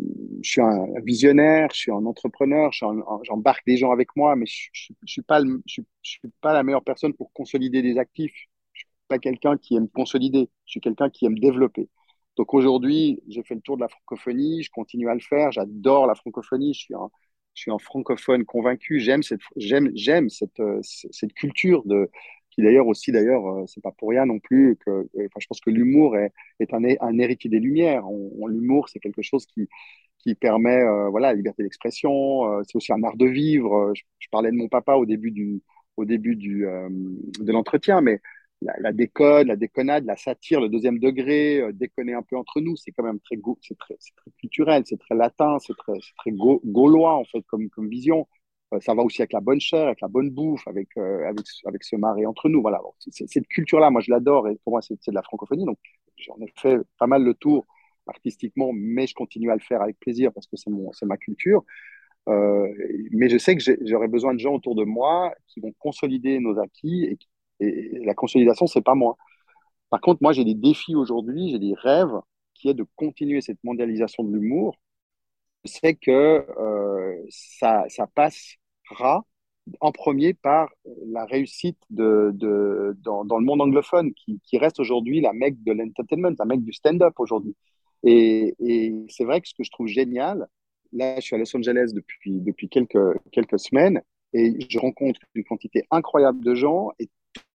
Speaker 2: je suis un visionnaire, je suis un entrepreneur, je suis un- un- j'embarque des gens avec moi, mais je, je, je suis pas, le- je, suis je suis pas la meilleure personne pour consolider des actifs. Je suis pas quelqu'un qui aime consolider, je suis quelqu'un qui aime développer. Donc aujourd'hui, j'ai fait le tour de la francophonie, je continue à le faire, j'adore la francophonie, je suis un, je suis un francophone convaincu, j'aime cette, j'aime, j'aime cette, euh, cette culture de, qui d'ailleurs aussi, d'ailleurs, euh, c'est pas pour rien non plus que, euh, enfin, je pense que l'humour est, est un, un héritier des Lumières. On, on- l'humour, c'est quelque chose qui, qui permet, euh, voilà, la liberté d'expression. Euh, c'est aussi un art de vivre. Euh, Je, je parlais de mon papa au début du, au début du, euh, de l'entretien, mais la, la déconne, la déconnade, la satire, le deuxième degré, euh, déconner un peu entre nous, c'est quand même très, go- c'est très, c'est très culturel, c'est très latin, c'est très, c'est très ga- gaulois en fait comme, comme vision. Euh, ça va aussi avec la bonne chair, avec la bonne bouffe, avec, euh, avec, avec ce marrer entre nous. Voilà. Bon, c'est- cette culture-là, moi, je l'adore et pour moi, c'est c'est de la francophonie. Donc, j'en ai fait pas mal le tour artistiquement, mais je continue à le faire avec plaisir parce que c'est mon, c'est ma culture. Euh, mais je sais que j'ai- j'aurai besoin de gens autour de moi qui vont consolider nos acquis et, et la consolidation, c'est pas moi. Par contre, moi, j'ai des défis aujourd'hui, j'ai des rêves qui est de continuer cette mondialisation de l'humour. Je sais que euh, ça, ça passera en premier par la réussite de, de, dans, dans le monde anglophone, qui, qui reste aujourd'hui la mecque de l'entertainment, la mecque du stand-up aujourd'hui. Et, et c'est vrai que ce que je trouve génial, là, je suis à Los Angeles depuis, depuis quelques, quelques semaines et je rencontre une quantité incroyable de gens et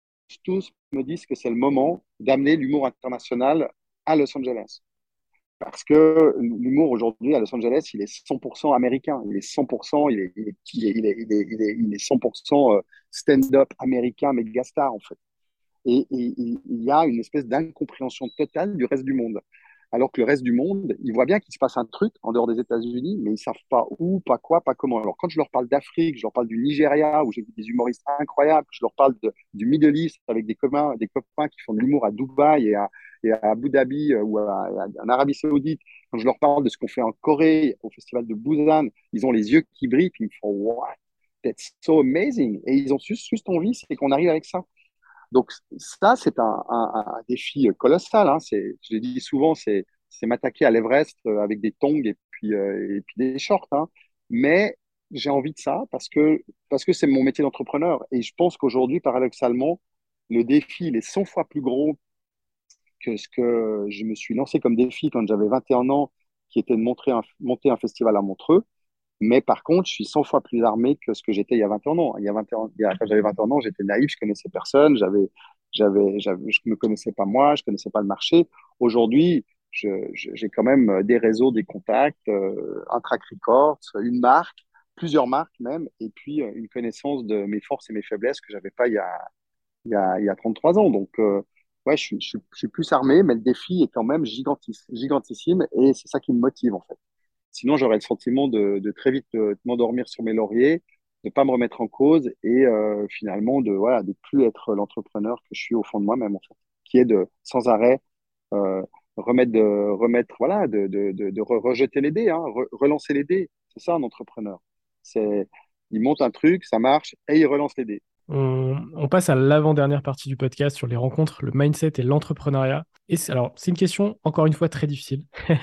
Speaker 2: tous me disent que c'est le moment d'amener l'humour international à Los Angeles. Parce que l'humour aujourd'hui à Los Angeles, il est cent pour cent américain. Il est cent pour cent, il est, il est, il est, il est, il est, il est, il est cent pour cent euh, stand-up américain, méga star, en fait. Et, et, et il y a une espèce d'incompréhension totale du reste du monde. Alors que le reste du monde, ils voient bien qu'il se passe un truc en dehors des États-Unis, mais ils savent pas où, pas quoi, pas comment. Alors quand je leur parle d'Afrique, je leur parle du Nigeria, où j'ai vu des humoristes incroyables, je leur parle de, du Middle East avec des copains, des copains qui font de l'humour à Dubaï et à, et à Abu Dhabi euh, ou à, à, en Arabie Saoudite. Quand je leur parle de ce qu'on fait en Corée, au festival de Busan, ils ont les yeux qui brillent, puis ils me font What? That's so amazing. Et ils ont juste, juste envie, c'est qu'on arrive avec ça. Donc ça, c'est un, un, un défi colossal. Hein. C'est, je le dis souvent, c'est, c'est m'attaquer à l'Everest euh, avec des tongs et puis, euh, et puis des shorts. Hein. Mais j'ai envie de ça parce que parce que c'est mon métier d'entrepreneur. Et je pense qu'aujourd'hui, paradoxalement, le défi, il est cent fois plus gros que ce que je me suis lancé comme défi quand j'avais vingt et un ans, qui était de montrer un, monter un festival à Montreux. Mais par contre, je suis cent fois plus armé que ce que j'étais il y a vingt et un ans. Il y a vingt et un, il y a, quand j'avais vingt et un ans, j'étais naïf, je connaissais personne, j'avais, j'avais, j'avais, je ne me connaissais pas moi, je ne connaissais pas le marché. Aujourd'hui, je, je, j'ai quand même des réseaux, des contacts, euh, un track record, une marque, plusieurs marques même, et puis euh, une connaissance de mes forces et mes faiblesses que je n'avais pas il y a, il y a, il y a trente-trois ans. Donc, euh, ouais, je suis, je, suis, je suis plus armé, mais le défi est quand même gigantis, gigantissime, et c'est ça qui me motive en fait. Sinon, j'aurais le sentiment de, de très vite euh, m'endormir sur mes lauriers, de ne pas me remettre en cause et euh, finalement de voilà, de plus être l'entrepreneur que je suis au fond de moi-même, en fait, qui est de sans arrêt euh, remettre, de, remettre voilà, de, de, de, de re- rejeter les dés, hein, re- relancer les dés. C'est ça un entrepreneur. C'est, il monte un truc, ça marche et il relance les dés.
Speaker 1: On, on passe à l'avant-dernière partie du podcast sur les rencontres, le mindset et l'entrepreneuriat. Et c'est- alors, c'est une question, encore une fois, très difficile.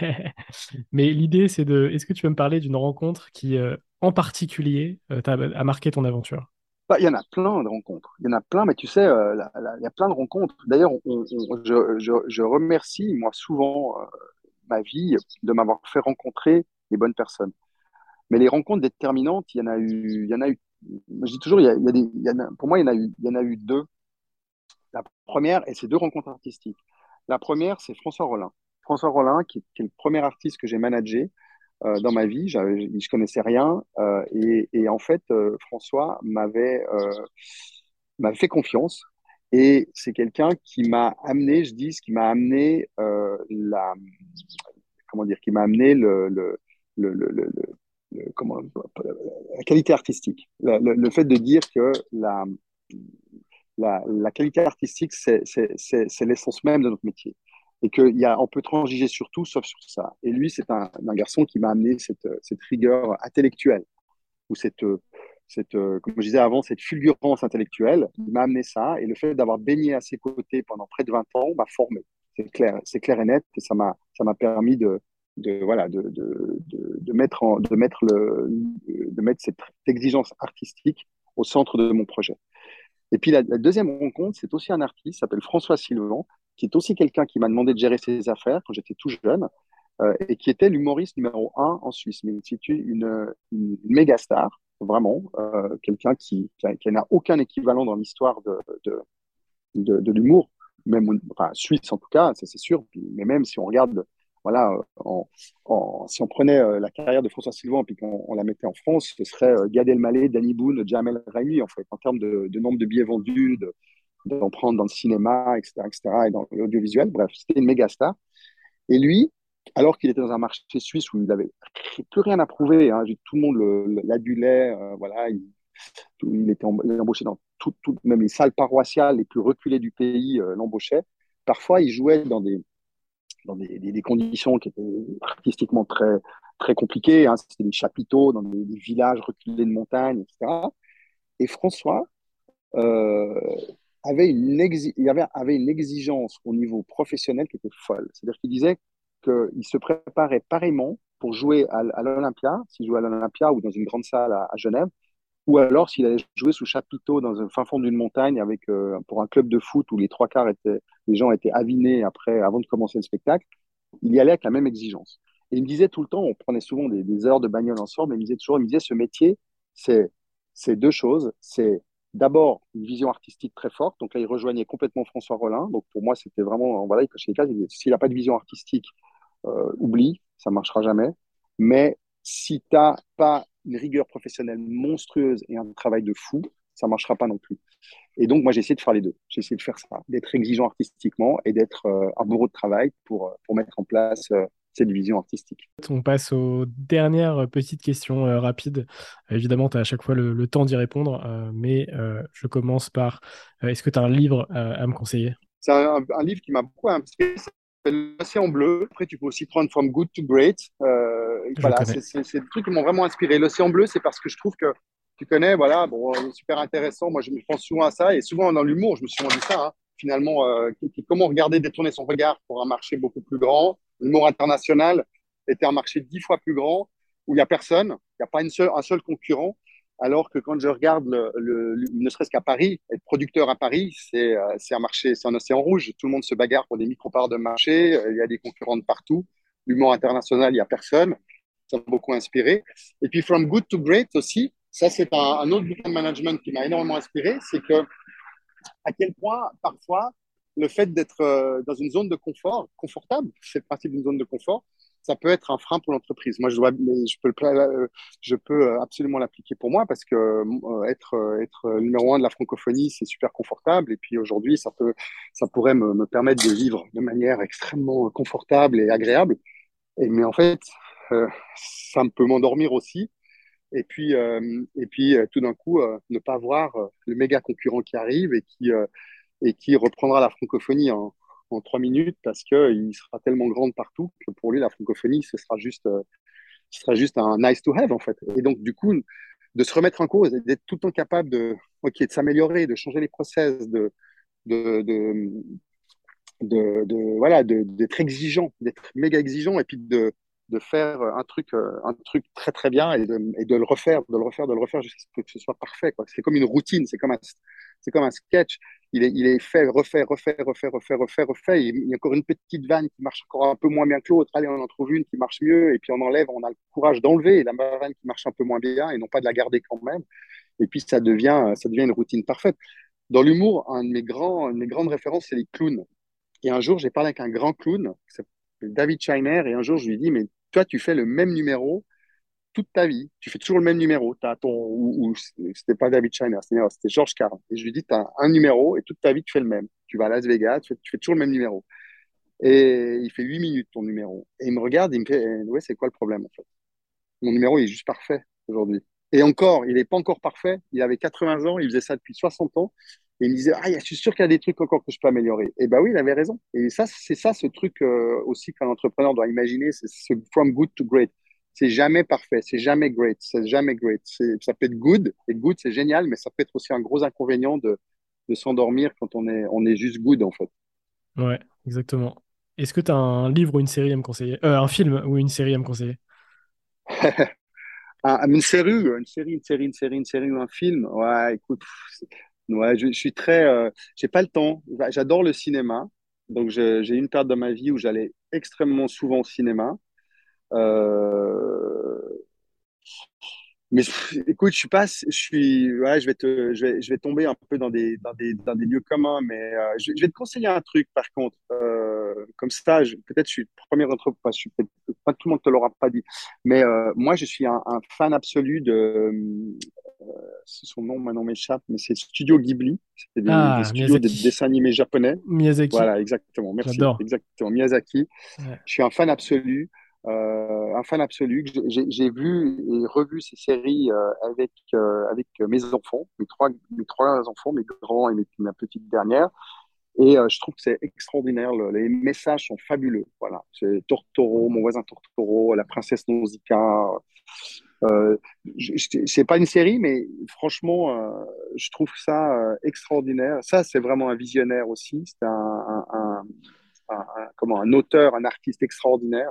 Speaker 1: Mais l'idée, c'est de, est-ce que tu peux me parler d'une rencontre qui, euh, en particulier, euh, t'a- a marqué ton aventure?
Speaker 2: Bah, il y en a plein de rencontres. Il y en a plein, mais tu sais, euh, la- la- il y a plein de rencontres. D'ailleurs, on- on- je, je, je remercie, moi, souvent, euh, ma vie de m'avoir fait rencontrer les bonnes personnes. Mais les rencontres déterminantes, il y en a eu, il y en a eu. Je dis toujours, il y a, il y a des, il y en a- pour moi, il y en a eu, il y en a eu deux. La première, et c'est deux rencontres artistiques. La première, c'est François Rollin. François Rollin, qui, qui est le premier artiste que j'ai managé euh, dans ma vie. J'avais- Je connaissais rien. Euh, et, et en fait, euh, François m'avait euh, m'avait fait confiance. Et c'est quelqu'un qui m'a amené, je dis, ce qui m'a amené euh, la, comment dire, qui m'a amené le, le, le, le, le- le- comment, la qualité artistique. Le, le- le fait de dire que la, la, la qualité artistique, c'est c'est- c'est- c'est l'essence même de notre métier. et qu'il y a, on peut transiger sur tout sauf sur ça. Et lui, c'est un, un garçon qui m'a amené cette, cette rigueur intellectuelle, ou cette, cette, comme je disais avant, cette fulgurance intellectuelle. Il m'a amené ça, et le fait d'avoir baigné à ses côtés pendant près de vingt ans m'a formé. C'est clair, c'est clair et net, et ça m'a, ça m'a permis de, de, voilà, de, de, de, de mettre, en, de, mettre le, de mettre cette exigence artistique au centre de mon projet. Et puis la, la deuxième rencontre, c'est aussi un artiste, qui s'appelle François Sylvain, qui est aussi quelqu'un qui m'a demandé de gérer ses affaires quand j'étais tout jeune, euh, et qui était l'humoriste numéro un en Suisse, mais c'est une, une, une méga star, vraiment, euh, quelqu'un qui, qui, a, qui n'a aucun équivalent dans l'histoire de, de, de, de l'humour, même enfin, suisse en tout cas, ça c'est sûr, mais même si on regarde, voilà, en, en, si on prenait euh, la carrière de François Sylvain et qu'on on la mettait en France, ce serait euh, Gad Elmaleh, Danny Boone, Jamel Raimi, en fait, en termes de, de nombre de billets vendus, de, d'en prendre dans le cinéma, et cetera, et cetera, et dans l'audiovisuel. Bref, c'était une méga star. Et lui, alors qu'il était dans un marché suisse où il n'avait plus rien à prouver, hein, tout le monde le, l'adulait, euh, voilà, il, tout, il était embauché dans tout, tout, même les salles paroissiales les plus reculées du pays euh, l'embauchaient. Parfois, il jouait dans des, dans des, des, des conditions qui étaient artistiquement très, très compliquées. Hein. C'était des chapiteaux dans des, des villages reculés de montagne, et cetera. Et François euh, avait, une exi- il avait, avait une exigence au niveau professionnel qui était folle. C'est-à-dire qu'il disait qu'il se préparait pareillement pour jouer à, à l'Olympia, s'il jouait à l'Olympia ou dans une grande salle à, à Genève, ou alors s'il allait jouer sous chapiteau dans un fin fond d'une montagne avec, euh, pour un club de foot où les trois quarts étaient, les gens étaient avinés après, avant de commencer le spectacle, il y allait avec la même exigence. Et il me disait tout le temps, on prenait souvent des, des heures de bagnole ensemble, mais il me disait toujours, il me disait, ce métier, c'est, c'est deux choses. C'est d'abord une vision artistique très forte. Donc là, il rejoignait complètement François Rollin. Donc pour moi, c'était vraiment, voilà, il cochait les cases. Il disait, s'il n'a pas de vision artistique, euh, oublie, ça ne marchera jamais. Mais si tu n'as pas une rigueur professionnelle monstrueuse et un travail de fou, ça ne marchera pas non plus. Et donc, moi, j'ai essayé de faire les deux. J'ai essayé de faire ça, d'être exigeant artistiquement et d'être euh, un bourreau de travail pour, pour mettre en place euh, cette vision artistique.
Speaker 1: On passe aux dernières petites questions euh, rapides. Euh, évidemment, tu as à chaque fois le, le temps d'y répondre, euh, mais euh, je commence par euh, est-ce que tu as un livre euh, à me conseiller?
Speaker 2: C'est un, un livre qui m'a beaucoup inspiré. Ça s'appelle L'Océan bleu. Après, tu peux aussi prendre From Good to Great. Euh,
Speaker 1: Je
Speaker 2: voilà,
Speaker 1: connais.
Speaker 2: c'est, c'est, c'est des trucs qui m'ont vraiment inspiré. L'Océan bleu, c'est parce que je trouve que tu connais, voilà, bon, super intéressant. Moi, je me pense souvent à ça et souvent dans l'humour, je me suis souvent dit ça. Hein. Finalement, euh, comment regarder détourner son regard pour un marché beaucoup plus grand. L'humour international était un marché dix fois plus grand où il n'y a personne, il n'y a pas une seule, un seul concurrent. Alors que quand je regarde, le, le, le, ne serait-ce qu'à Paris, être producteur à Paris, c'est euh, c'est un marché, c'est un océan rouge. Tout le monde se bagarre pour des micro-parts de marché. Euh, il y a des concurrents de partout. L'humour international, il n'y a personne. Ça m'a beaucoup inspiré. Et puis, From Good to Great aussi, ça, c'est un, un autre bouquin de management qui m'a énormément inspiré. C'est que, à quel point, parfois, le fait d'être euh, dans une zone de confort, confortable, c'est le principe d'une zone de confort, ça peut être un frein pour l'entreprise. Moi, je, dois, je, peux, le, je peux absolument l'appliquer pour moi parce que euh, être, être numéro un de la francophonie, c'est super confortable. Et puis aujourd'hui, ça, peut, ça pourrait me, me permettre de vivre de manière extrêmement confortable et agréable. Et, mais en fait, euh, ça peut m'endormir aussi. Et puis, euh, et puis euh, tout d'un coup, euh, ne pas voir euh, le méga concurrent qui arrive et qui, euh, et qui reprendra la francophonie en, en trois minutes parce qu'il sera tellement grand partout que pour lui, la francophonie, ce sera juste, euh, ce sera juste un nice to have, en fait. Et donc, du coup, de se remettre en cause et d'être tout le temps capable de, okay, de s'améliorer, de changer les process, de, de, de, de, de voilà, de, d'être exigeant, d'être méga exigeant et puis de, de faire un truc, un truc très très bien et de, et de le refaire, de le refaire, de le refaire jusqu'à ce que ce soit parfait, quoi. C'est comme une routine, c'est comme un, c'est comme un sketch. Il est, il est fait, refait, refait, refait, refait, refait, refait. Il y a encore une petite vanne qui marche encore un peu moins bien que l'autre. Allez, on en trouve une qui marche mieux et puis on enlève, on a le courage d'enlever la vanne qui marche un peu moins bien et non pas de la garder quand même. Et puis ça devient, ça devient une routine parfaite. Dans l'humour, un de mes grands, une de mes grandes références, c'est les clowns. Et un jour, j'ai parlé avec un grand clown qui s'appelle David Scheiner. Et un jour, je lui dis, mais toi, tu fais le même numéro toute ta vie. Tu fais toujours le même numéro. T'as ton, ou, ou c'était pas David Scheiner, c'était, c'était Georges Carlin. Et je lui dis, tu as un numéro et toute ta vie, tu fais le même. Tu vas à Las Vegas, tu fais, tu fais toujours le même numéro. Et il fait huit minutes ton numéro. Et il me regarde, il me fait, ouais, c'est quoi le problème en fait? Mon numéro il est juste parfait aujourd'hui. Et encore, il n'est pas encore parfait. Il avait quatre-vingts ans, il faisait ça depuis soixante ans. Et il me disait, ah, je suis sûr qu'il y a des trucs encore que je peux améliorer. Et ben oui, il avait raison. Et ça, c'est ça ce truc euh, aussi qu'un entrepreneur doit imaginer, c'est ce from good to great. C'est jamais parfait, c'est jamais great, c'est jamais great. C'est, ça peut être good, et good, c'est génial, mais ça peut être aussi un gros inconvénient de, de s'endormir quand on est, on est juste good, en fait.
Speaker 1: Ouais, exactement. Est-ce que tu as un livre ou une série à me conseiller? Euh, un film ou une série à me conseiller?
Speaker 2: Ah, une série, une série, une série, une série, une série ou un film. Ouais, écoute, pff, c'est- ouais, je, je suis très, euh, j'ai pas le temps. Bah, j'adore le cinéma, donc je- j'ai eu une période de ma vie où j'allais extrêmement souvent au cinéma. Euh, mais pff, écoute, je suis pas, je suis, ouais, je vais te, je vais, je vais tomber un peu dans des, dans des, dans des lieux communs, mais euh, je, je vais te conseiller un truc par contre. Euh, comme ça, je- peut-être je suis premier entrepreneur, je suis peut-être pas tout le monde te l'aura pas dit, mais euh, moi je suis un, un fan absolu de, euh, son nom maintenant m'échappe, mais c'est Studio Ghibli, c'est des, des
Speaker 1: Ah,
Speaker 2: studios de
Speaker 1: Miyazaki.
Speaker 2: dessins animés japonais.
Speaker 1: Miyazaki.
Speaker 2: Voilà, exactement. Merci,
Speaker 1: J'adore.
Speaker 2: exactement. Miyazaki.
Speaker 1: Ouais.
Speaker 2: Je suis un fan absolu, euh, un fan absolu. J'ai j'ai vu et revu ces séries euh, avec euh, avec mes enfants, mes trois mes trois enfants, mes grands et mes, ma petite dernière. Et euh, je trouve que c'est extraordinaire. Le- les messages sont fabuleux. Voilà, c'est Tortoro, mon voisin Tortoro, la princesse Nausicaa. Euh, je- je- c'est pas une série, mais franchement, euh, je trouve ça euh, extraordinaire. Ça, c'est vraiment un visionnaire aussi. C'est un, un, un, un- un- comment, un auteur, un artiste extraordinaire.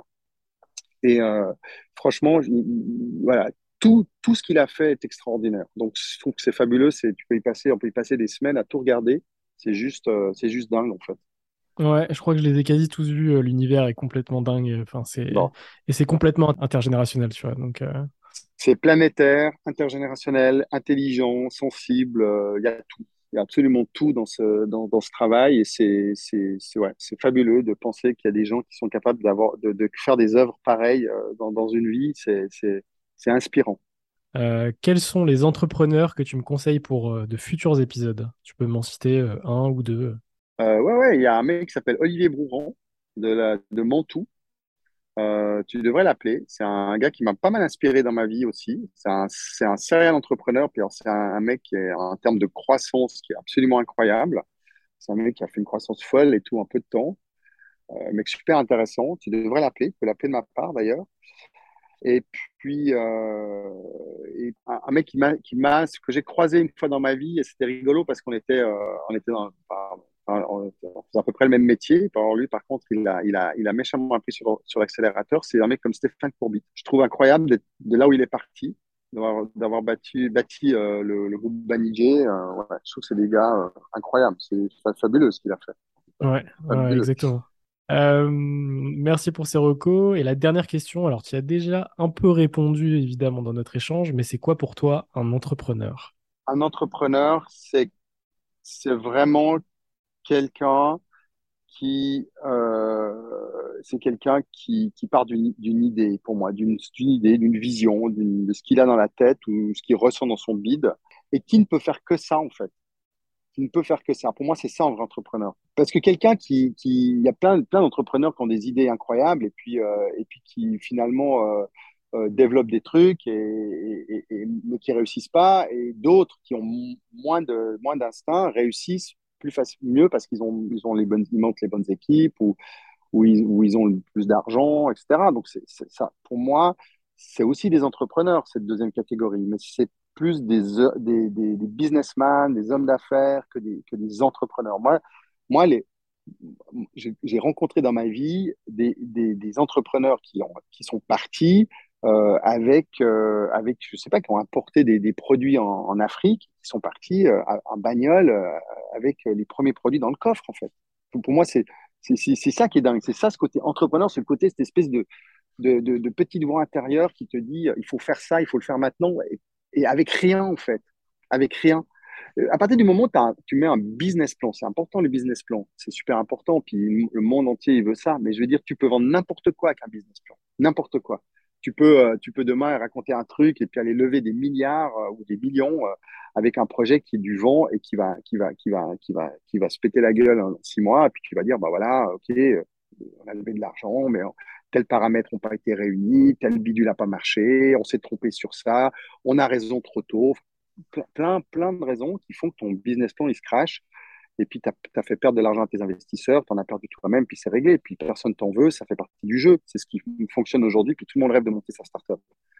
Speaker 2: Et euh, franchement, il- il- voilà, tout, tout ce qu'il a fait est extraordinaire. Donc, je trouve que c'est fabuleux. C'est, tu peux y passer, on peut y passer des semaines à tout regarder. C'est juste, euh, c'est juste dingue, en fait.
Speaker 1: Ouais, je crois que je les ai quasi tous vus. euh, L'univers est complètement dingue. Enfin, c'est
Speaker 2: Bon.
Speaker 1: et c'est complètement intergénérationnel, tu vois. Donc, euh,
Speaker 2: C'est planétaire, intergénérationnel, intelligent, sensible. euh, Il y a tout. Il y a absolument tout dans ce, dans, dans ce travail. Et c'est, c'est, c'est, ouais, c'est fabuleux de penser qu'il y a des gens qui sont capables d'avoir, de, de faire des œuvres pareilles euh, dans, dans une vie. C'est, c'est, c'est inspirant.
Speaker 1: euh, quels sont les entrepreneurs que tu me conseilles pour euh, de futurs épisodes? Tu peux m'en citer euh, un ou deux.
Speaker 2: Euh, ouais, ouais, il y a un mec qui s'appelle Olivier Brouran de, la, de Mantoue. Euh, tu devrais l'appeler. C'est un gars qui m'a pas mal inspiré dans ma vie aussi. C'est un, c'est un serial entrepreneur. Puis alors, c'est un, un mec qui est en termes de croissance qui est absolument incroyable. C'est un mec qui a fait une croissance folle et tout en peu de temps. Euh, un mec super intéressant. Tu devrais l'appeler. Tu peux l'appeler de ma part d'ailleurs. Et puis, euh, et un, un mec qui m'a, qui m'a, que j'ai croisé une fois dans ma vie, et c'était rigolo parce qu'on était, euh, on était dans, enfin, on, on faisait à peu près le même métier. Alors lui, par contre, il a, il a, il a méchamment appris sur, sur l'accélérateur. C'est un mec comme Stéphane Courbit. Je trouve incroyable d'être- de là où il est parti, d'avoir, d'avoir bâti, bâti euh, le, le groupe Banijé. Euh, ouais, je trouve que c'est des gars euh, incroyables. C'est fa- fabuleux ce qu'il a fait.
Speaker 1: Ouais, ouais,
Speaker 2: Fabuleux.
Speaker 1: exactement. Euh, merci pour ces recos. Et la dernière question, alors tu as déjà un peu répondu évidemment dans notre échange, mais c'est quoi pour toi un entrepreneur?
Speaker 2: Un entrepreneur, c'est, c'est vraiment quelqu'un qui euh, c'est quelqu'un qui, qui part d'une d'une idée pour moi, d'une d'une idée, d'une vision, d'une- de ce qu'il a dans la tête ou ce qu'il ressent dans son bide et qui ne peut faire que ça en fait, qui ne peut faire que ça. Pour moi, c'est ça un vrai entrepreneur. Parce que quelqu'un qui, qui, il y a plein, plein d'entrepreneurs qui ont des idées incroyables et puis, euh, et puis qui finalement euh, euh, développent des trucs et, et, et, mais qui réussissent pas et d'autres qui ont moins de, moins d'instinct réussissent plus facile, mieux parce qu'ils ont, ils ont les bonnes, ils montent les bonnes équipes ou, ou ils, où ils ont le plus d'argent, et cetera. Donc, c'est, c'est ça, pour moi, c'est aussi des entrepreneurs, cette deuxième catégorie, mais c'est plus des, des, des, des businessmen, des hommes d'affaires que des, que des entrepreneurs. Moi, moi les, j'ai j'ai rencontré dans ma vie des, des, des entrepreneurs qui, ont, qui sont partis euh, avec, euh, avec, je sais pas, qui ont importé des, des produits en, en Afrique, qui sont partis euh, en bagnole euh, avec les premiers produits dans le coffre, en fait. Pour, pour moi, c'est c'est c'est- c'est ça qui est dingue. C'est ça, ce côté entrepreneur, c'est le côté, cette espèce de, de, de, de petite voix intérieure qui te dit, il faut faire ça, il faut le faire maintenant, et, et avec rien, en fait. Avec rien. Euh, À partir du moment où t'as- tu mets un business plan, c'est important le business plan, c'est super important, puis le monde entier il veut ça, mais je veux dire, tu peux vendre n'importe quoi avec un business plan, n'importe quoi. Tu peux, euh, tu peux demain raconter un truc et puis aller lever des milliards euh, ou des millions euh, avec un projet qui est du vent et qui va, qui va, qui va, qui va, qui va se péter la gueule en six mois, et puis tu vas dire, bah voilà, ok, euh, on a levé de l'argent, mais tel paramètre n'a pas été réuni, tel bidule n'a pas marché, on s'est trompé sur ça, on a raison trop tôt. Plein, plein de raisons qui font que ton business plan, il se crache. Et puis, tu as fait perdre de l'argent à tes investisseurs, tu en as perdu toi-même, puis c'est réglé. Puis personne t'en veut, ça fait partie du jeu. C'est ce qui fonctionne aujourd'hui, puis tout le monde rêve de monter sa startup.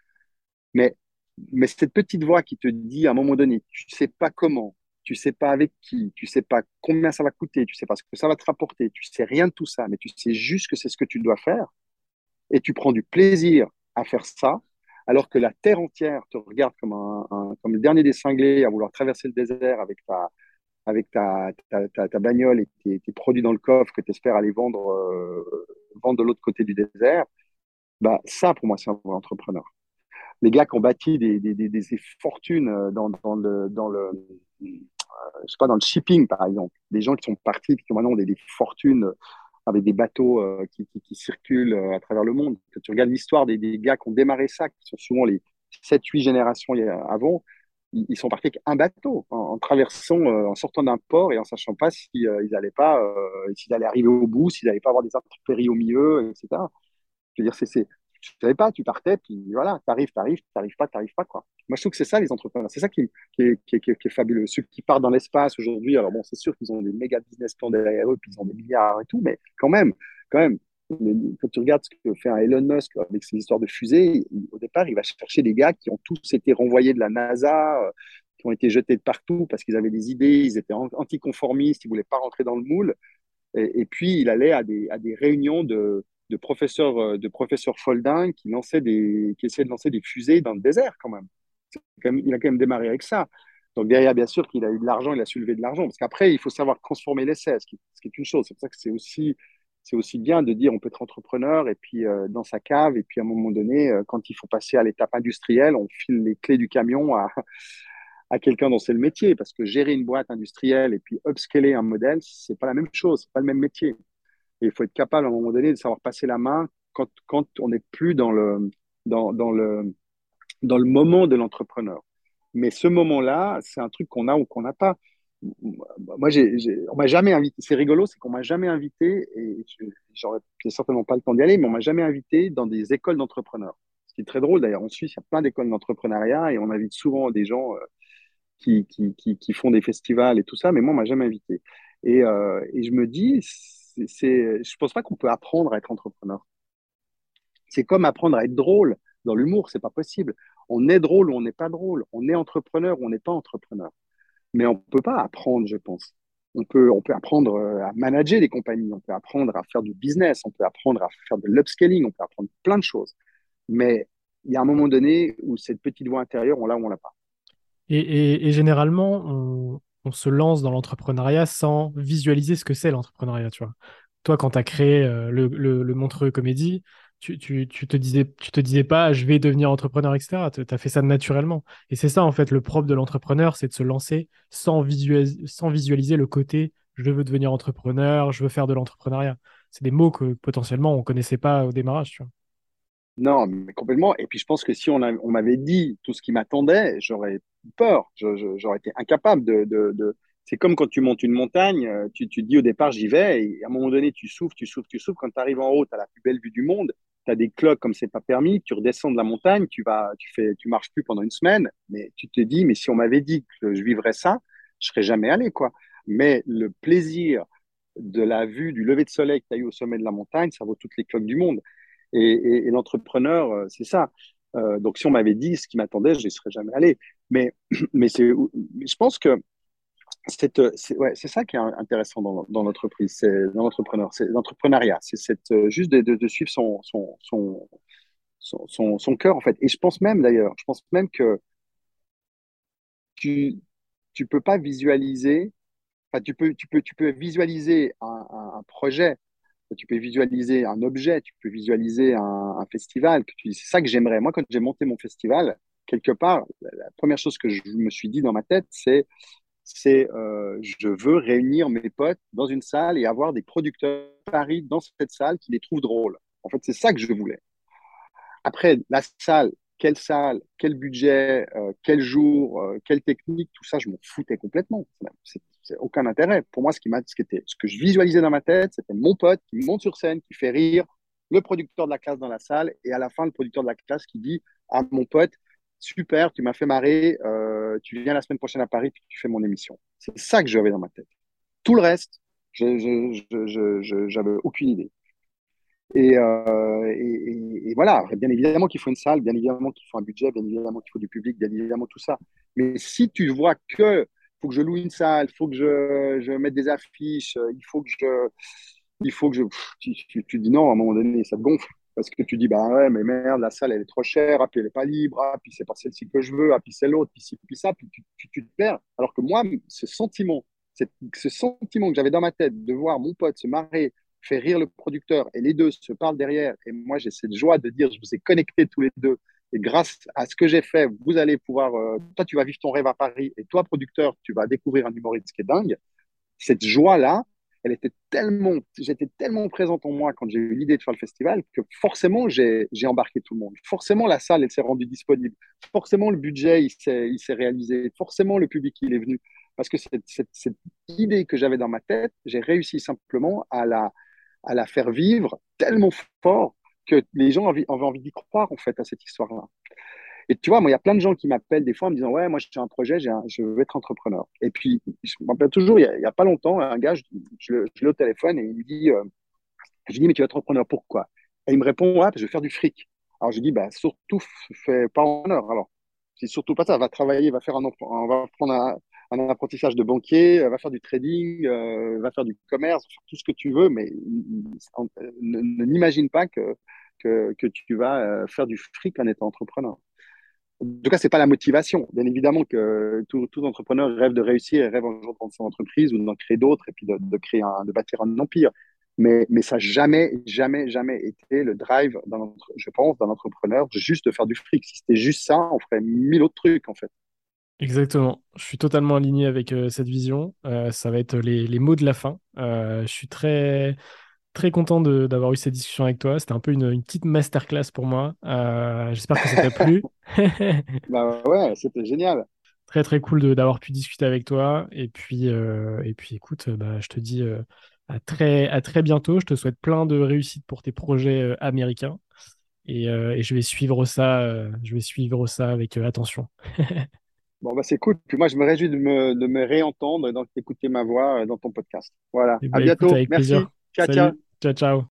Speaker 2: Mais, mais cette petite voix qui te dit à un moment donné, tu ne sais pas comment, tu ne sais pas avec qui, tu ne sais pas combien ça va coûter, tu ne sais pas ce que ça va te rapporter, tu ne sais rien de tout ça, mais tu sais juste que c'est ce que tu dois faire et tu prends du plaisir à faire ça, alors que la terre entière te regarde comme, un, un- comme le dernier des cinglés à vouloir traverser le désert avec ta, avec ta, ta, ta, ta bagnole et tes, tes produits dans le coffre que tu espères aller vendre, euh, vendre de l'autre côté du désert, bah, ça, pour moi, c'est un vrai entrepreneur. Les gars qui ont bâti des, des, des, des fortunes dans, dans le, dans le, euh, je sais pas, dans le shipping, par exemple. Des gens qui sont partis, qui ont maintenant des, des fortunes avec des bateaux euh, qui, qui, qui circulent euh, à travers le monde. Quand tu regardes l'histoire des, des gars qui ont démarré ça, qui sont souvent les sept huit générations avant, ils, ils sont partis avec un bateau, en, en traversant, euh, en sortant d'un port et en sachant pas s'ils euh, ils allaient pas, euh, s'ils allaient arriver au bout, s'ils n'allaient pas avoir des intempéries au milieu, et cetera. Je veux dire, c'est, c'est, tu savais pas, tu partais, puis voilà, t'arrives, t'arrives, t'arrives pas, t'arrives pas, quoi. Moi, je trouve que c'est ça, les entrepreneurs. C'est ça qui, qui, est, qui, est, qui, est, qui est fabuleux. Ceux qui partent dans l'espace aujourd'hui, alors bon, c'est sûr qu'ils ont des méga business plans derrière eux, puis ils ont des milliards et tout, mais quand même, quand même, les- quand tu regardes ce que fait un Elon Musk avec ses histoires de fusées, il- au départ, il va chercher des gars qui ont tous été renvoyés de la NASA, euh, qui ont été jetés de partout parce qu'ils avaient des idées, ils étaient an- anticonformistes, ils voulaient pas rentrer dans le moule. Et, et puis, il allait à des, à des réunions de, de professeurs, euh, de professeurs foldins qui, lançaient des, qui essayaient de lancer des fusées dans le désert, quand même. C'est quand même- Il a quand même démarré avec ça. Donc, derrière, bien sûr qu'il a eu de l'argent, il a soulevé de l'argent. Parce qu'après, il faut savoir transformer l'essai, ce qui, ce qui est une chose. C'est pour ça que c'est aussi, c'est aussi bien de dire on peut être entrepreneur et puis euh, dans sa cave. Et puis, à un moment donné, euh, quand il faut passer à l'étape industrielle, on file les clés du camion à, à quelqu'un dont c'est le métier, parce que gérer une boîte industrielle et puis upscaler un modèle, c'est pas la même chose, c'est pas le même métier. Et il faut être capable à un moment donné de savoir passer la main quand, quand on n'est plus dans le, dans, dans le, dans le moment de l'entrepreneur. Mais ce moment-là, c'est un truc qu'on a ou qu'on n'a pas. Moi, j'ai, j'ai, on m'a jamais invité. C'est rigolo, c'est qu'on m'a jamais invité, et je, j'aurais j'ai certainement pas le temps d'y aller, mais on m'a jamais invité dans des écoles d'entrepreneurs. Ce qui est très drôle d'ailleurs. En Suisse, il y a plein d'écoles d'entrepreneuriat et on invite souvent des gens euh, qui, qui, qui, qui font des festivals et tout ça, mais moi, on m'a jamais invité. Et, euh, et je me dis, c'est, c'est, je pense pas qu'on peut apprendre à être entrepreneur. C'est comme apprendre à être drôle. Dans l'humour, c'est pas possible. On est drôle ou on n'est pas drôle. On est entrepreneur ou on n'est pas entrepreneur. Mais on peut pas apprendre, je pense. On peut, on peut apprendre euh, à manager des compagnies, on peut apprendre à faire du business, on peut apprendre à faire de l'upscaling, on peut apprendre plein de choses. Mais il y a un moment donné où cette petite voix intérieure, on l'a ou on l'a pas.
Speaker 1: Et, et- et généralement, on, on se lance dans l'entrepreneuriat sans visualiser ce que c'est l'entrepreneuriat, tu vois. Toi, quand tu as créé euh, le, le, le Montreux Comédie, tu, tu, tu te disais, tu te disais pas, je vais devenir entrepreneur, et cetera. Tu as fait ça naturellement. Et c'est ça, en fait, le propre de l'entrepreneur, c'est de se lancer sans visualiser, sans visualiser le côté, je veux devenir entrepreneur, je veux faire de l'entrepreneuriat. C'est des mots que potentiellement on connaissait pas au démarrage, tu vois.
Speaker 2: Non, mais complètement. Et puis je pense que si on, a- on m'avait dit tout ce qui m'attendait, j'aurais eu peur. Je- je- j'aurais été incapable de, de, de- C'est comme quand tu montes une montagne, euh, tu, tu te dis au départ j'y vais, et à un moment donné tu souffles, tu souffles, tu souffles. Quand tu arrives en haut, tu as la plus belle vue du monde, tu as des cloques comme c'est pas permis, tu redescends de la montagne, tu vas, tu fais, tu marches plus pendant une semaine, mais tu te dis, mais si on m'avait dit que je vivrais ça, je serais jamais allé, quoi. Mais le plaisir de la vue du lever de soleil que tu as eu au sommet de la montagne, ça vaut toutes les cloques du monde. Et, et, et l'entrepreneur, euh, c'est ça. Euh, donc, si on m'avait dit ce qui m'attendait, je n'y serais jamais allé. Mais, mais c'est, je pense que c'est, c'est, ouais, c'est ça qui est intéressant dans, dans l'entreprise, c'est dans l'entrepreneur, c'est l'entrepreneuriat, c'est cette, euh, juste de, de, de suivre son, son, son, son, son, son cœur, en fait. Et je pense même, d'ailleurs, je pense même que tu tu peux pas visualiser, enfin, tu peux, tu peux, tu peux visualiser un, un, un projet, tu peux visualiser un objet, tu peux visualiser un, un festival. Que tu, c'est ça que j'aimerais. Moi, quand j'ai monté mon festival, quelque part, la, la première chose que je me suis dit dans ma tête, c'est, c'est euh, je veux réunir mes potes dans une salle et avoir des producteurs de Paris dans cette salle qui les trouvent drôles. En fait, c'est ça que je voulais. Après, la salle, quelle salle, quel budget, euh, quel jour, euh, quelle technique, tout ça, je m'en foutais complètement. C'est, c'est aucun intérêt. Pour moi, ce qui m'a, ce qui était, ce que je visualisais dans ma tête, c'était mon pote qui monte sur scène, qui fait rire le producteur de la classe dans la salle, et à la fin, le producteur de la classe qui dit à mon pote, super, tu m'as fait marrer, euh, tu viens la semaine prochaine à Paris, puis tu fais mon émission. C'est ça que j'avais dans ma tête. Tout le reste, je, je, je, je, je- j'avais aucune idée. Et, euh, et, et- et voilà, bien évidemment qu'il faut une salle, bien évidemment qu'il faut un budget, bien évidemment qu'il faut du public, bien évidemment tout ça. Mais si tu vois que faut que je loue une salle, faut que je, je mette des affiches, euh, il faut que je, il faut que je, pff, tu, tu, tu dis non à un moment donné, ça te gonfle. Parce que tu dis, bah ouais, mais merde, la salle, elle est trop chère, ah, puis elle est pas libre, ah, puis c'est pas celle-ci que je veux, ah, puis c'est l'autre, puis ci, puis ça, puis tu, tu, tu te perds. Alors que moi, ce sentiment, cette- ce sentiment que j'avais dans ma tête de voir mon pote se marrer, faire rire le producteur, et les deux se parlent derrière, et moi, j'ai cette joie de dire, je vous ai connectés tous les deux, et grâce à ce que j'ai fait, vous allez pouvoir, euh, toi, tu vas vivre ton rêve à Paris, et toi, producteur, tu vas découvrir un humoriste qui est dingue. Cette joie-là, elle était tellement, j'étais tellement présente en moi quand j'ai eu l'idée de faire le festival que forcément j'ai, j'ai embarqué tout le monde. Forcément la salle elle s'est rendue disponible. Forcément le budget il s'est, il s'est réalisé. Forcément le public il est venu. Parce que cette, cette, cette idée que j'avais dans ma tête, j'ai réussi simplement à la, à la faire vivre tellement fort que les gens avaient, avaient envie d'y croire en fait à cette histoire-là. Et tu vois, moi, il y a plein de gens qui m'appellent des fois en me disant, ouais, moi, j'ai un projet, j'ai un- je veux être entrepreneur. Et puis, je me rappelle toujours, il y a, il y a pas longtemps, un gars, je, je, le- je l'ai au téléphone et il me dit, euh, je lui dis, mais tu vas être entrepreneur, pourquoi? Et il me répond, ouais, je veux faire du fric. Alors, je lui dis, bah, surtout, fais pas en heure. Alors, c'est surtout pas ça. Va travailler, va faire un, empre- on va prendre un, un apprentissage de banquier, euh, va faire du trading, euh, va faire du commerce, faire tout ce que tu veux, mais euh, ne, ne- n'imagine pas que, que, que tu vas euh, faire du fric en étant entrepreneur. En tout cas, c'est pas la motivation. Bien évidemment que tout, tout entrepreneur rêve de réussir et rêve un jour de prendre son entreprise ou d'en créer d'autres et puis de, de créer un, de bâtir un empire. Mais, mais ça n'a jamais, jamais, jamais été le drive, dans notre, je pense, d'un entrepreneur, juste de faire du fric. Si c'était juste ça, on ferait mille autres trucs, en fait.
Speaker 1: Exactement. Je suis totalement aligné avec euh, cette vision. Euh, ça va être les, les mots de la fin. Euh, je suis très, très content de- d'avoir eu cette discussion avec toi. C'était un peu une, une petite masterclass pour moi. Euh, j'espère que ça t'a plu.
Speaker 2: Bah ouais, c'était génial.
Speaker 1: Très, très cool de- d'avoir pu discuter avec toi. Et puis, euh, et puis écoute, euh, bah, je te dis euh, à très, à très bientôt. Je te souhaite plein de réussite pour tes projets euh, américains. Et, euh, et je vais suivre ça, euh, je vais suivre ça avec euh, attention.
Speaker 2: Bon, bah c'est cool. Puis moi, je me réjouis de me, de me réentendre et d'écouter ma voix euh, dans ton podcast. Voilà.
Speaker 1: Et
Speaker 2: À
Speaker 1: bah écoute,
Speaker 2: bientôt.
Speaker 1: avec
Speaker 2: Merci.
Speaker 1: plaisir.
Speaker 2: Ciao, ciao.
Speaker 1: Salut, ciao, ciao.